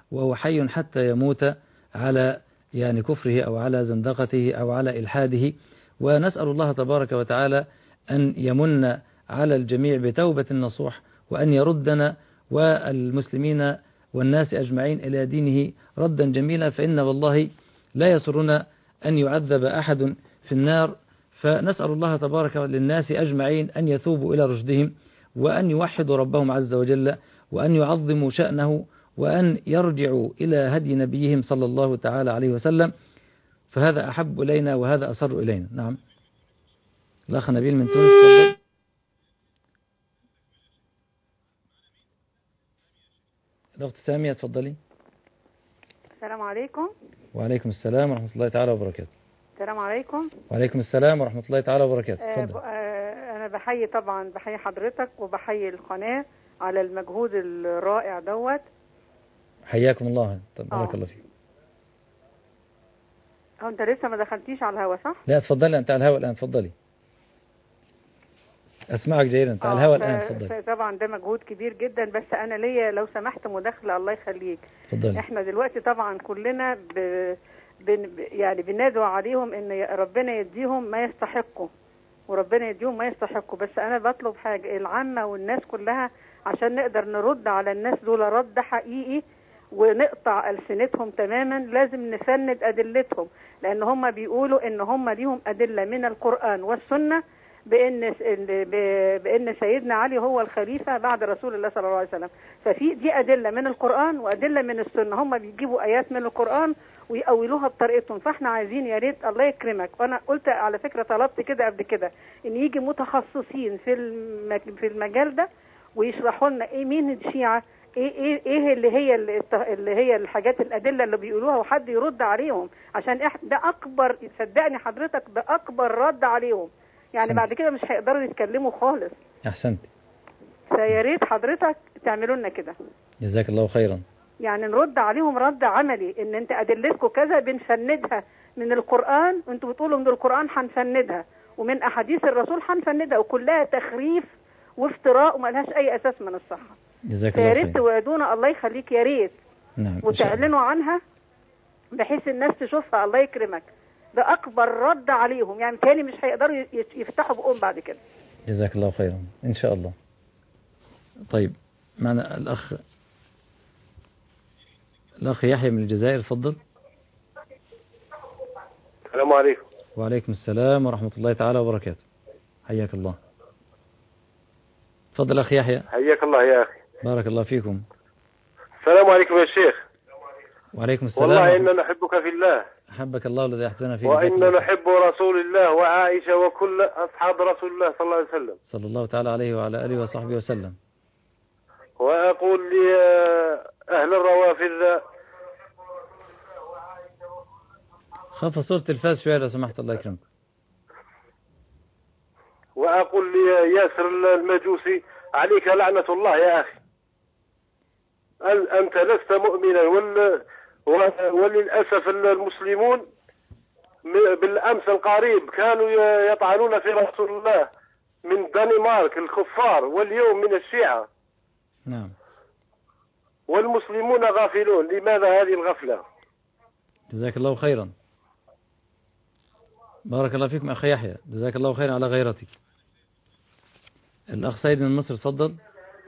وهو حي حتى يموت على يعني كفره أو على زندقته أو على إلحاده. ونسأل الله تبارك وتعالى أن يمن على الجميع بتوبة نصوح، وأن يردنا والمسلمين والناس أجمعين إلى دينه ردا جميلا، فإن والله لا يسرنا أن يعذب أحد في النار. فنسأل الله تبارك للناس أجمعين أن يثوبوا إلى رشدهم، وأن يوحدوا ربهم عز وجل، وأن يعظموا شأنه، وأن يرجعوا إلى هدي نبيهم صلى الله تعالى عليه وسلم. فهذا أحب إلينا وهذا أسر إلينا. نعم. الأخ نبيل من تونس تفضل. الأخت سامية تفضلي. السلام عليكم. وعليكم السلام ورحمة الله تعالى وبركاته. السلام عليكم. وعليكم السلام ورحمة الله تعالى وبركاته. آه ب... آه أنا بحيي طبعا بحيي حضرتك وبحيي القناة على المجهود الرائع دوت. حياكم الله. بارك الله فيك. هو أنت لسه ما دخلتيش على الهوا صح؟ لا تفضلي أنت على الهوا الآن. تفضلي. أسمعك جيدا. أنت على الهوا الآن. تفضلي. طبعا ده مجهود كبير جدا، بس أنا ليا لو سمحت مداخلة الله يخليك. تفضلي. إحنا دلوقتي طبعا كلنا ب... بن... يعني بندعو عليهم إن ربنا يديهم ما يستحقوا، وربنا يديهم ما يستحقوا. بس أنا بطلب حاجة العامة والناس كلها عشان نقدر نرد على الناس دول رد حقيقي ونقطع ألسنتهم تماما. لازم نفند أدلتهم، لأن هم بيقولوا إن هم ليهم أدلة من القرآن والسنة بأن بأن سيدنا علي هو الخليفة بعد رسول الله صلى الله عليه وسلم. ففي دي أدلة من القرآن وأدلة من السنة. هم بيجيبوا آيات من القرآن ويأولوها بطريقتهم. فاحنا عايزين يا ريت الله يكرمك، وانا قلت على فكرة طلبت كده قبل كده ان يجي متخصصين في في المجال ده ويشرحوا لنا ايه مين الشيعة، ايه ايه ايه اللي هي اللي هي الحاجات الادله اللي بيقولوها، وحد يرد عليهم. عشان ده اكبر، صدقني حضرتك ده اكبر رد عليهم. يعني أحسنت. بعد كده مش هيقدروا يتكلموا خالص. أحسنت. فيا ريت حضرتك تعملوا لنا كده. جزاك الله خيرا. يعني نرد عليهم رد عملي، ان انت ادلتكم كذا بنفندها من القرآن، وانتوا بتقولوا من القرآن هنفندها، ومن احاديث الرسول هنفندها، وكلها تخريف وافتراء وما لهاش اي اساس من الصحة. جزاك الله يا خيرا. ريت توعدونا الله يخليك يا ريت. نعم. وتعلنوا عنها بحيث الناس تشوفها. الله يكرمك. ده اكبر رد عليهم، يعني تاني مش هيقدروا يفتحوا بقهم بعد كده. جزاك الله خيرا ان شاء الله. طيب معنا الاخ الأخ يحيى من الجزائر. تفضل. السلام عليكم. وعليكم السلام ورحمة الله تعالى وبركاته. حياك الله. تفضل أخي يحيى. حياك الله يا أخي. بارك الله فيكم. السلام عليكم يا شيخ. وعليكم السلام. والله إننا نحبك في الله. أحبك الله الذي أحبنا فيه. وإننا نحب رسول الله وعائشة وكل أصحاب رسول الله صلى الله عليه وسلم. صلى الله تعالى عليه وعلى آله وصحبه وسلم. وأقول لأهل الروافض خف صوت التلفاز شوية لو سمحت الله يكرمك. وأقول لياسر المجوسي عليك لعنة الله يا أخي. أنت لست مؤمنا وال... وللأسف المسلمون بالأمس القريب كانوا يطعنون في رسول الله من دنمارك الكفار، واليوم من الشيعة. نعم. والمسلمون غافلون. لماذا هذه الغفلة؟ جزاك الله خيرا. بارك الله فيكم أخي يحيى. جزاك الله خيرا على غيرتك. الأخ سعيد من مصر. تفضل.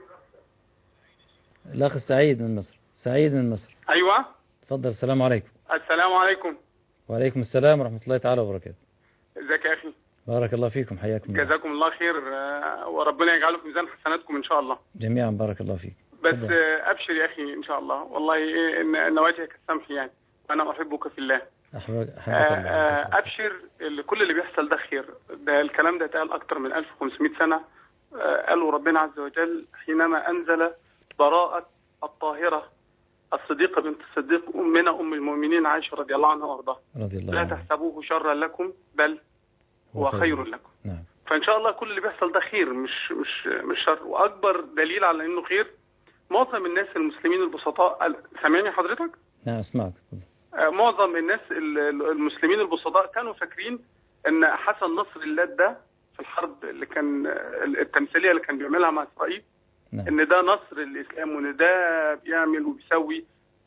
الأخ سعيد من مصر. سعيد من مصر. أيوة. تفضل. السلام عليكم. السلام عليكم. وعليكم السلام ورحمة الله تعالى وبركاته. ازيك يا أخي؟ بارك الله فيكم. حياكم الله. جزاكم الله خير، وربنا يجعله في ميزان حسناتكم إن شاء الله جميعا. بارك الله فيك. بس فضل. أبشر يا أخي إن شاء الله. والله إيه إن وجهك السمح، يعني أنا أحبك في الله. أحبك أحبك الله. أبشر، كل اللي بيحصل ده خير. ده الكلام ده اتقال أكتر من ألف وخمسمائة سنة. قالوا ربنا عز وجل حينما أنزل براءة الطاهرة الصديقة بنت الصديق أمنا أم المؤمنين عائشة رضي الله عنها وارضاها، لا تحسبوه شرا لكم بل هو خير لكم. نعم. فإن شاء الله كل اللي بيحصل ده خير، مش مش مش شر. وأكبر دليل على إنه خير معظم الناس المسلمين البسطاء. سامعني حضرتك؟ نعم أسمعك. معظم الناس المسلمين البسطاء كانوا فاكرين إن حسن نصر الله ده في الحرب اللي كان التمثيلية اللي كان بيعملها مع إسرائيل، نعم. إن ده نصر الإسلام وإن ده بيعمل وبيسوي.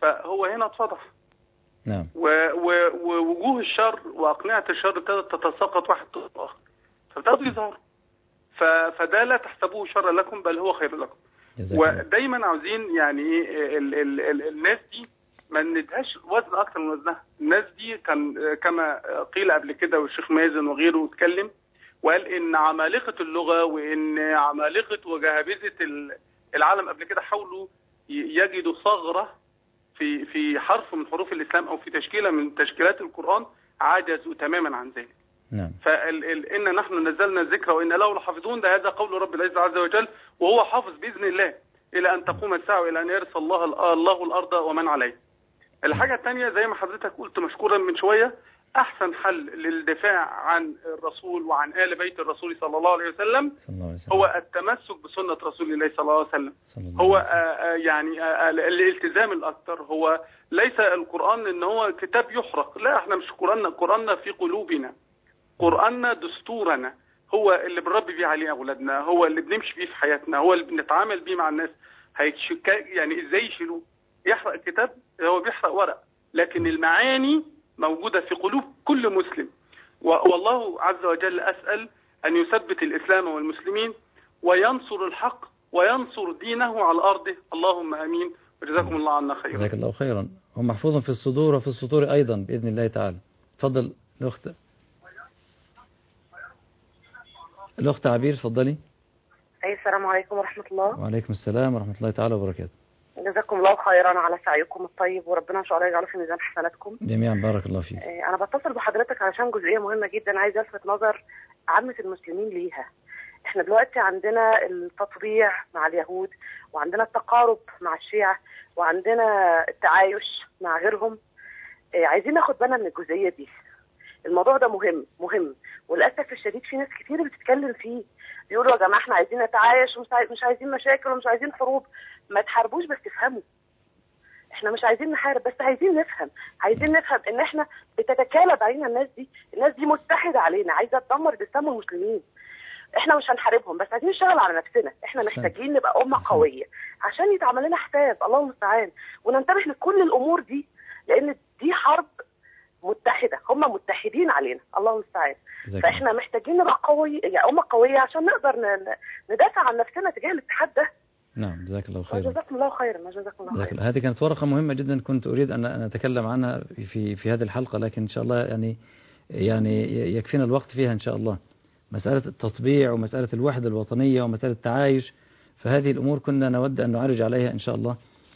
فهو هنا اتفضح. نعم. ووجوه الشر وأقنعة الشر ابتدت تتساقط واحد ضد الآخر، فابتدوا يظهروا. فده لا تحسبوه شرا لكم بل هو خير لكم. ودايما عاوزين يعني ال ال ال الناس دي ما ندهاش وزن اكتر من وزنها. الناس دي كان كما قيل قبل كده، والشيخ مازن وغيره اتكلم وقال ان عمالقه اللغه وان عمالقه وجهابذه العالم قبل كده حاولوا يجدوا ثغره في في حرف من حروف الاسلام او في تشكيله من تشكيلات القران، عجزوا تماما عن ذلك. نعم. فإن نحن نزلنا الذكر وإن له لحافظون، ده هذا قول رب العزة عز وجل، وهو حافظ بإذن الله إلى أن تقوم الساعة وإلى أن يرث الله الله الأرض ومن عليه. الحاجة الثانية زي ما حضرتك قلت مشكورا من شوية، أحسن حل للدفاع عن الرسول وعن آل بيت الرسول صلى الله عليه وسلم هو التمسك بسنة رسول الله صلى الله عليه وسلم. هو يعني الالتزام الأكثر. هو ليس القرآن إن هو كتاب يحرق، لا، احنا مش قرآننا، قرآننا في قلوبنا، قرآننا دستورنا، هو اللي بنربي بيه عليه أولادنا، هو اللي بنمشي بيه في حياتنا، هو اللي بنتعامل بيه مع الناس. يعني إزاي يشيلوه؟ يحرق كتاب، هو بيحرق ورق، لكن المعاني موجودة في قلوب كل مسلم. والله عز وجل أسأل أن يثبت الإسلام والمسلمين وينصر الحق وينصر دينه على أرضه، اللهم آمين، وجزاكم الله عنا خيرا. جزاك الله خيرا. هو محفوظ في الصدور وفي السطور أيضا بإذن الله تعالى. تفضل الأخت الأخت عبير، تفضلي. أي السلام عليكم ورحمة الله. وعليكم السلام ورحمة الله تعالى وبركاته. جزاكم الله خيرا على سعيكم الطيب، وربنا إن شاء الله يجعله في ميزان حسناتكم جميعا. بارك الله فيك. أنا بتصل بحضرتك علشان جزئية مهمة جدا عايز ألفت نظر عامة المسلمين ليها. احنا دلوقتي عندنا التطبيع مع اليهود، وعندنا التقارب مع الشيعة، وعندنا التعايش مع غيرهم. عايزين ناخد بالنا من الجزئية دي. الموضوع ده مهم مهم وللاسف الشديد في ناس كتير بتتكلم فيه، بيقولوا يا جماعه احنا عايزين نتعايش ومش عايزين مشاكل ومش عايزين حروب. ما تحاربوش بس تفهموا. احنا مش عايزين نحارب بس عايزين نفهم، عايزين نفهم ان احنا بتتكالب علينا الناس دي، الناس دي متحده علينا، عايزه تدمر الاسلام والمسلمين. احنا مش هنحاربهم بس عايزين نشتغل على نفسنا. احنا محتاجين نبقى امه قويه عشان يتعمل لنا حساب، الله المستعان، وننتبه لكل الامور دي، لان دي حرب متحدة، هم متحدين علينا، الله المستعان. فاحنا محتاجين نبقى قوي، يعني أمة قوية عشان نقدر ندافع عن نفسنا تجاه الاتحاد ده. نعم. جزاك الله خيرا. جزاكم الله خيرا. جزاكم الله خيرا. هذه كانت ورقة مهمة جدا كنت أريد أن أتكلم عنها في في هذه الحلقة، لكن إن شاء الله يعني يعني يكفينا الوقت فيها إن شاء الله. مسألة التطبيع ومسألة الوحدة الوطنية ومسألة التعايش، فهذه الأمور كنا نود أن نعرج عليها إن شاء الله.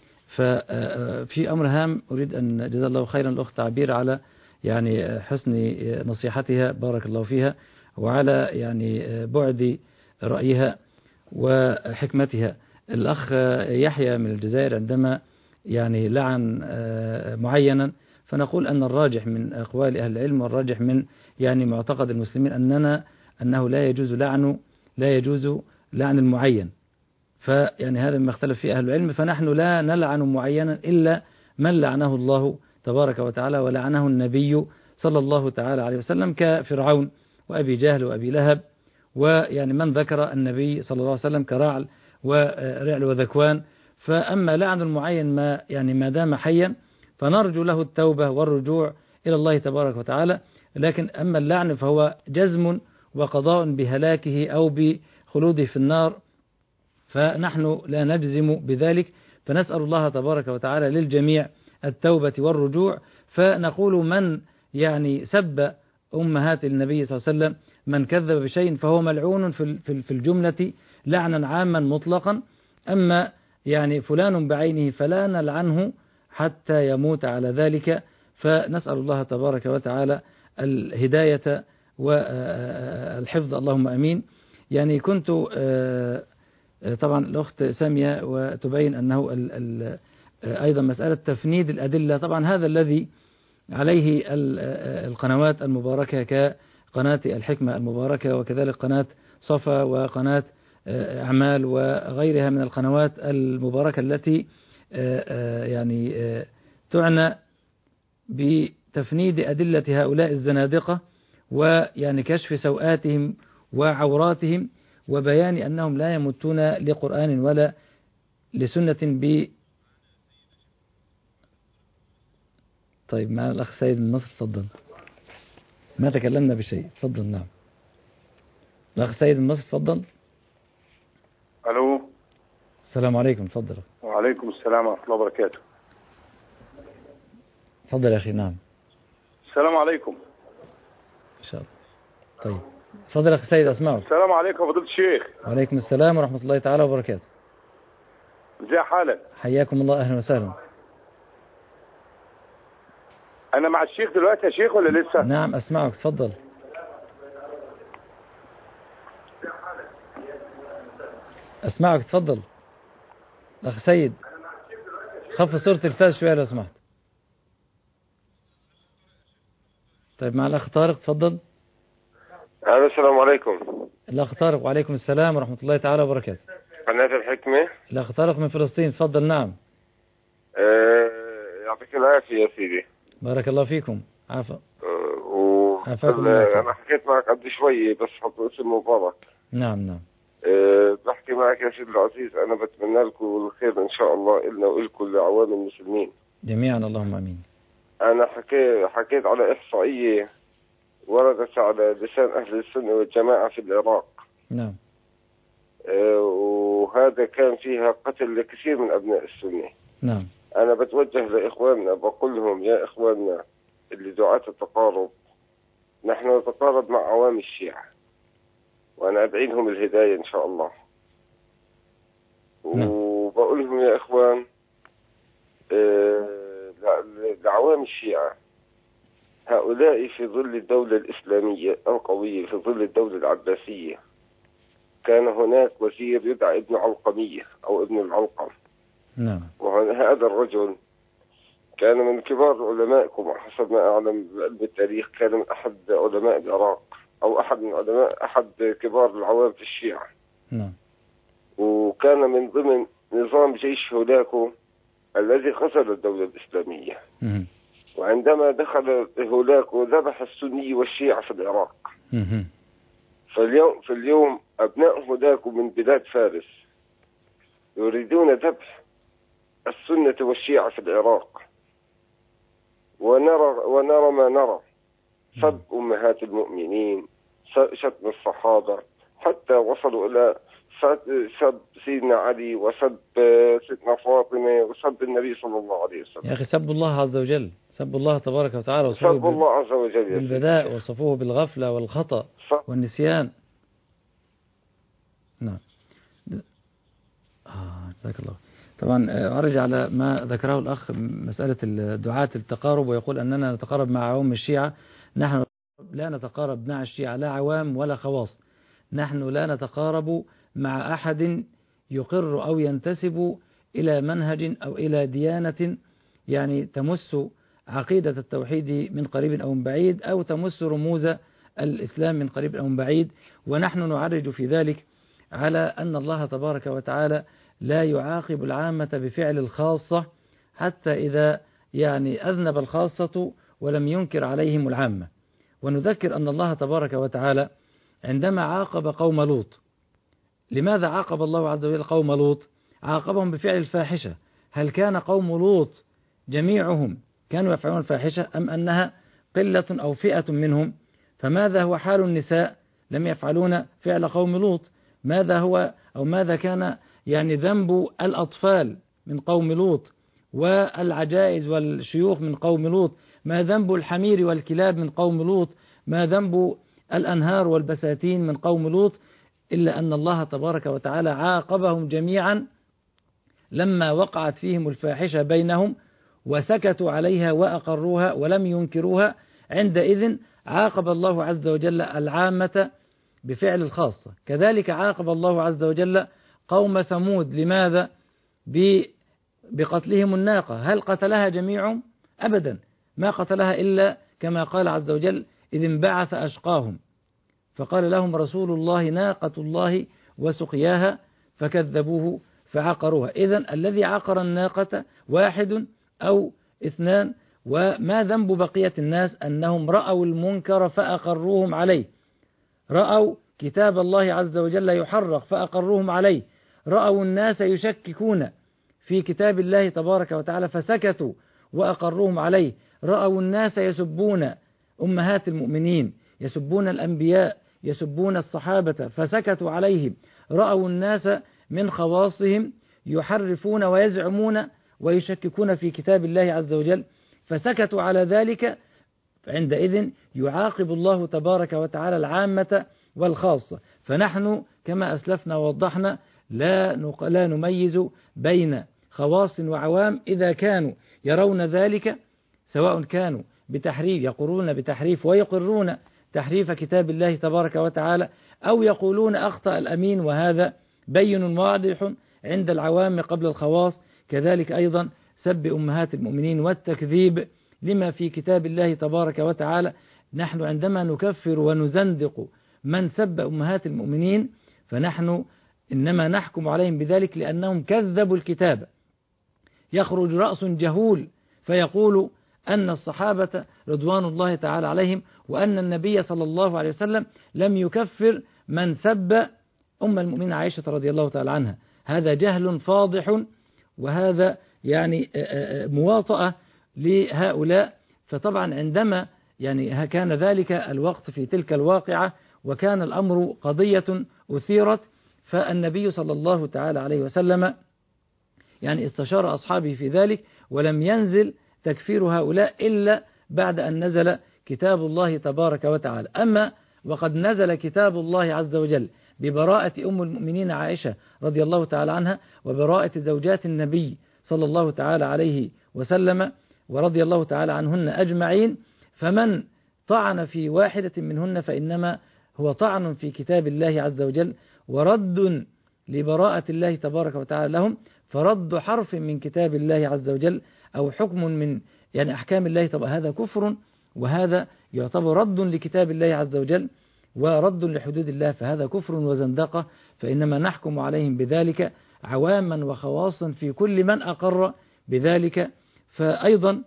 ففي أمر هام أريد أن جزا الله خيرا الأخت عبير على يعني حسن نصيحتها، بارك الله فيها، وعلى يعني بعد رأيها وحكمتها. الأخ يحيى من الجزائر عندما يعني لعن معينا، فنقول أن الراجح من أقوال أهل العلم والراجح من يعني معتقد المسلمين أننا أنه لا يجوز لعن لا يجوز لعن المعين. فيعني هذا ما اختلف فيه أهل العلم، فنحن لا نلعن معينا إلا من لعنه الله تبارك وتعالى ولعنه النبي صلى الله تعالى عليه وسلم، كفرعون وأبي جهل وأبي لهب، ويعني من ذكر النبي صلى الله عليه وسلم كرعل ورعل وذكوان. فأما لعن المعين ما يعني ما دام حيا فنرجو له التوبة والرجوع إلى الله تبارك وتعالى، لكن أما اللعن فهو جزم وقضاء بهلاكه أو بخلوده في النار، فنحن لا نجزم بذلك. فنسأل الله تبارك وتعالى للجميع التوبة والرجوع. فنقول من يعني سب أمهات النبي صلى الله عليه وسلم، من كذب بشيء فهو ملعون في الجملة لعنا عاما مطلقا. أما يعني فلان بعينه فلا نلعنه حتى يموت على ذلك. فنسأل الله تبارك وتعالى الهداية والحفظ، اللهم أمين. يعني كنت طبعا الأخت سامية وتبين أنه ال ال أيضا مسألة تفنيد الأدلة، طبعا هذا الذي عليه القنوات المباركة كقناة الحكمة المباركة، وكذلك قناة صفا وقناة أعمال وغيرها من القنوات المباركة التي يعني تعنى بتفنيد أدلة هؤلاء الزنادقة، ويعني كشف سوآتهم وعوراتهم، وبيان أنهم لا يمتون لقرآن ولا لسنة ب طيب مع الأخ سيد من مصر، تفضل. ما تكلمنا بشيء، تفضل. نعم الأخ سيد من مصر، تفضل. ألو. السلام عليكم، تفضل. وعليكم السلام ورحمة الله وبركاته. تفضل يا أخي. نعم السلام عليكم. إن شاء الله. طيب تفضل يا أخي سيد، أسمعك. السلام عليكم فضيلة الشيخ. وعليكم السلام ورحمة الله تعالى وبركاته. ازي حالك؟ حياكم الله، أهلا وسهلا. أنا مع الشيخ دلوقتي يا شيخ ولا لسه؟ نعم أسمعك، تفضل. أسمعك، تفضل. أخ سيد خف صورة التلفاز شوية لو سمحت. طيب مع الأخ طارق، تفضل. السلام عليكم. الأخ طارق. وعليكم السلام ورحمة الله تعالى وبركاته. قناة الحكمة. الأخ طارق من فلسطين، تفضل. نعم. آه يعطيك العافية يا سيدي. بارك الله فيكم. عفا. آه و... أنا حكيت معك قبل شوية بس حط اسم مبارك. نعم نعم. أه بحكي معك يا سيدي العزيز، أنا بتمنى لكم الخير إن شاء الله إلنا وإلكم لعوام المسلمين جميعا، اللهم آمين. أنا حكي حكيت على إحصائية وردت على لسان أهل السنة والجماعة في العراق. نعم. أه وهذا كان فيها قتل لكثير من أبناء السنة. نعم. أنا بتوجه لإخواننا بقول لهم يا إخواننا اللي دعاة التقارب، نحن نتقارب مع عوام الشيعة وأنا أدعي لهم الهداية إن شاء الله. نعم. وبقول لهم يا إخوان آه لعوام الشيعة، هؤلاء في ظل الدولة الإسلامية القوية، في ظل الدولة العباسية، كان هناك وزير يدعى ابن علقمية أو ابن العلقم. نعم. وهذا الرجل كان من كبار علمائكم حسب ما أعلم بعلم التاريخ، كان من أحد علماء العراق أو أحد من علماء أحد كبار العوام في الشيعة. نعم. وكان من ضمن نظام جيش هولاكو الذي خسر الدولة الإسلامية. مم. وعندما دخل هولاكو ذبح السني والشيعة في العراق. مم. فاليوم في اليوم أبناء هولاكو من بلاد فارس يريدون ذبح السنة والشيعة في العراق، ونرى ونرى ما نرى، سب أمهات المؤمنين، شتم الصحابة، حتى وصلوا إلى سب سيدنا علي وسب سيدنا فاطمة وسب النبي صلى الله عليه وسلم. يا أخي سب الله عز وجل، سب الله تبارك وتعالى، سب الله عز وجل بالبداء، وصفوه بالغفلة والخطأ والنسيان. نعم. آه جزاك الله. طبعا أرجع على ما ذكره الأخ مسألة دعاة التقارب، ويقول أننا نتقارب مع عوام الشيعة. نحن لا نتقارب مع الشيعة لا عوام ولا خواص، نحن لا نتقارب مع أحد يقر أو ينتسب إلى منهج أو إلى ديانة يعني تمس عقيدة التوحيد من قريب أو من بعيد، أو تمس رموز الإسلام من قريب أو من بعيد. ونحن نعرج في ذلك على أن الله تبارك وتعالى لا يعاقب العامة بفعل الخاصة حتى إذا يعني أذنب الخاصة ولم ينكر عليهم العامة. ونذكر أن الله تبارك وتعالى عندما عاقب قوم لوط، لماذا عاقب الله عز وجل قوم لوط؟ عاقبهم بفعل الفاحشة. هل كان قوم لوط جميعهم كانوا يفعلون الفاحشة أم أنها قلة أو فئة منهم؟ فماذا هو حال النساء؟ لم يفعلون فعل قوم لوط. ماذا هو أو ماذا كان يعني ذنب الأطفال من قوم لوط والعجائز والشيوخ من قوم لوط؟ ما ذنب الحمير والكلاب من قوم لوط؟ ما ذنب الأنهار والبساتين من قوم لوط؟ إلا أن الله تبارك وتعالى عاقبهم جميعا لما وقعت فيهم الفاحشة بينهم وسكتوا عليها وأقروها ولم ينكروها. عندئذ عاقب الله عز وجل العامة بفعل الخاصة. كذلك عاقب الله عز وجل قوم ثمود. لماذا؟ بقتلهم الناقة. هل قتلها جميعهم؟ أبدا، ما قتلها إلا كما قال عز وجل إذ انبعث أشقاهم فقال لهم رسول الله ناقة الله وسقياها فكذبوه فعقروها. إذن الذي عقر الناقة واحد أو اثنان. وما ذنب بقية الناس؟ أنهم رأوا المنكر فأقروهم عليه، رأوا كتاب الله عز وجل يحرق فأقروهم عليه، رأوا الناس يشككون في كتاب الله تبارك وتعالى فسكتوا وأقروهم عليه. رأوا الناس يسبون أمهات المؤمنين، يسبون الأنبياء، يسبون الصحابة فسكتوا عليهم. رأوا الناس من خواصهم يحرفون ويزعمون ويشككون في كتاب الله عز وجل فسكتوا على ذلك. عندئذ يعاقب الله تبارك وتعالى العامة والخاصة. فنحن كما أسلفنا ووضحنا لا لا نميز بين خواص وعوام إذا كانوا يرون ذلك، سواء كانوا بتحريف يقولون بتحريف ويقرون تحريف كتاب الله تبارك وتعالى، أو يقولون أخطأ الأمين، وهذا بين واضح عند العوام قبل الخواص. كذلك أيضا سب أمهات المؤمنين والتكذيب لما في كتاب الله تبارك وتعالى. نحن عندما نكفر ونزندق من سب أمهات المؤمنين فنحن إنما نحكم عليهم بذلك لأنهم كذبوا الكتاب. يخرج رأس جهول فيقول أن الصحابة رضوان الله تعالى عليهم وأن النبي صلى الله عليه وسلم لم يكفر من سب أم المؤمنين عائشة رضي الله تعالى عنها. هذا جهل فاضح، وهذا يعني مواطأة لهؤلاء. فطبعا عندما يعني كان ذلك الوقت في تلك الواقعة وكان الأمر قضية أثيرت، فالنبي صلى الله تعالى عليه وسلم يعني استشار أصحابه في ذلك، ولم ينزل تكفير هؤلاء إلا بعد أن نزل كتاب الله تبارك وتعالى. أما وقد نزل كتاب الله عز وجل ببراءة أم المؤمنين عائشة رضي الله تعالى عنها وبراءة زوجات النبي صلى الله تعالى عليه وسلم ورضي الله تعالى عنهن أجمعين، فمن طعن في واحدة منهن فإنما هو طعن في كتاب الله عز وجل ورد لبراءة الله تبارك وتعالى لهم. فرد حرف من كتاب الله عز وجل أو حكم من يعني أحكام الله طب هذا كفر، وهذا يعتبر رد لكتاب الله عز وجل ورد لحدود الله، فهذا كفر وزندقة. فإنما نحكم عليهم بذلك عواما وخواصا في كل من أقر بذلك. فأيضا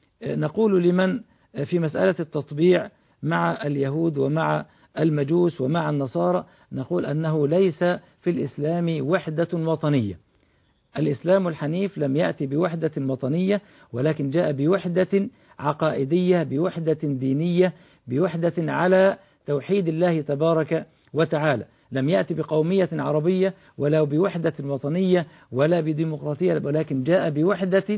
نقول لمن في مسألة التطبيع مع اليهود ومع المجوس ومع النصارى، نقول أنه ليس في الإسلام وحدة وطنية. الإسلام الحنيف لم يأتي بوحدة وطنية، ولكن جاء بوحدة عقائدية، بوحدة دينية، بوحدة على توحيد الله تبارك وتعالى. لم يأتي بقومية عربية ولا بوحدة وطنية ولا بديمقراطية، ولكن جاء بوحدة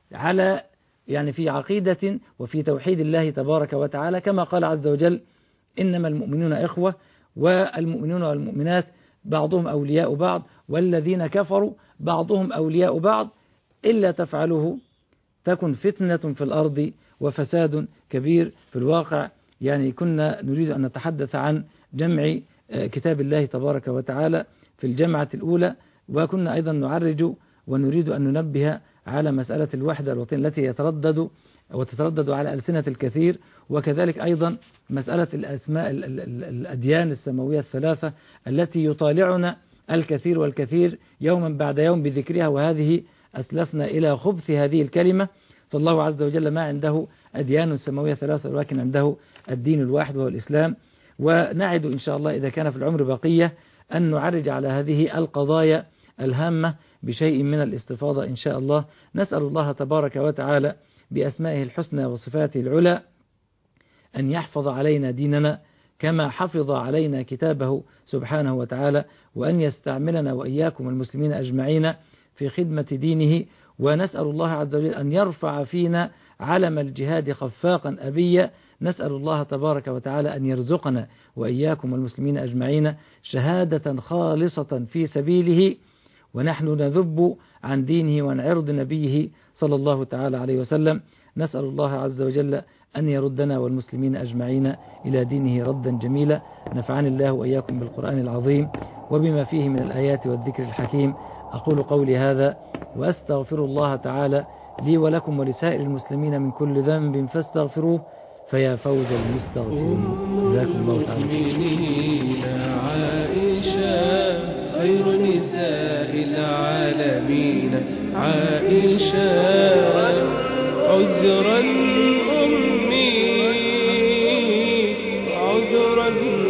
على يعني في عقيدة وفي توحيد الله تبارك وتعالى، كما قال عز وجل إنما المؤمنون إخوة، والمؤمنون والمؤمنات بعضهم أولياء بعض، والذين كفروا بعضهم أولياء بعض إلا تفعلوه تكن فتنة في الأرض وفساد كبير. في الواقع يعني كنا نريد أن نتحدث عن جمع كتاب الله تبارك وتعالى في الجمعة الأولى، وكنا أيضا نعرج ونريد أن ننبه على مسألة الوحدة الوطنية التي يتردد وتتردد على ألسنة الكثير، وكذلك أيضا مسألة الأسماء الأديان السماوية الثلاثة التي يطالعنا الكثير والكثير يوما بعد يوم بذكرها، وهذه أسلفنا إلى خبث هذه الكلمة. فالله عز وجل ما عنده أديان سماوية ثلاثة، ولكن عنده الدين الواحد وهو الإسلام. ونعد إن شاء الله إذا كان في العمر بقية أن نعرج على هذه القضايا الهامة بشيء من الاستفاضة إن شاء الله. نسأل الله تبارك وتعالى بأسمائه الحسنى وصفاته العلى أن يحفظ علينا ديننا كما حفظ علينا كتابه سبحانه وتعالى، وأن يستعملنا وإياكم المسلمين أجمعين في خدمة دينه. ونسأل الله عز وجل أن يرفع فينا علم الجهاد خفاقا أبيا. نسأل الله تبارك وتعالى أن يرزقنا وإياكم المسلمين أجمعين شهادة خالصة في سبيله، ونحن نذب عن دينه وعن عرض نبيه صلى الله تعالى عليه وسلم. نسأل الله عز وجل أن يردنا والمسلمين أجمعين إلى دينه ردا جميلا. نفعني الله وإياكم بالقرآن العظيم وبما فيه من الآيات والذكر الحكيم. أقول قولي هذا وأستغفر الله تعالى لي ولكم ولسائر المسلمين من كل ذنب فاستغفروه فيا فوز المستغفرين. جزاكم الله تعالى. عائشة خير نساء العالمين، عائشة عذرا أمي عذرا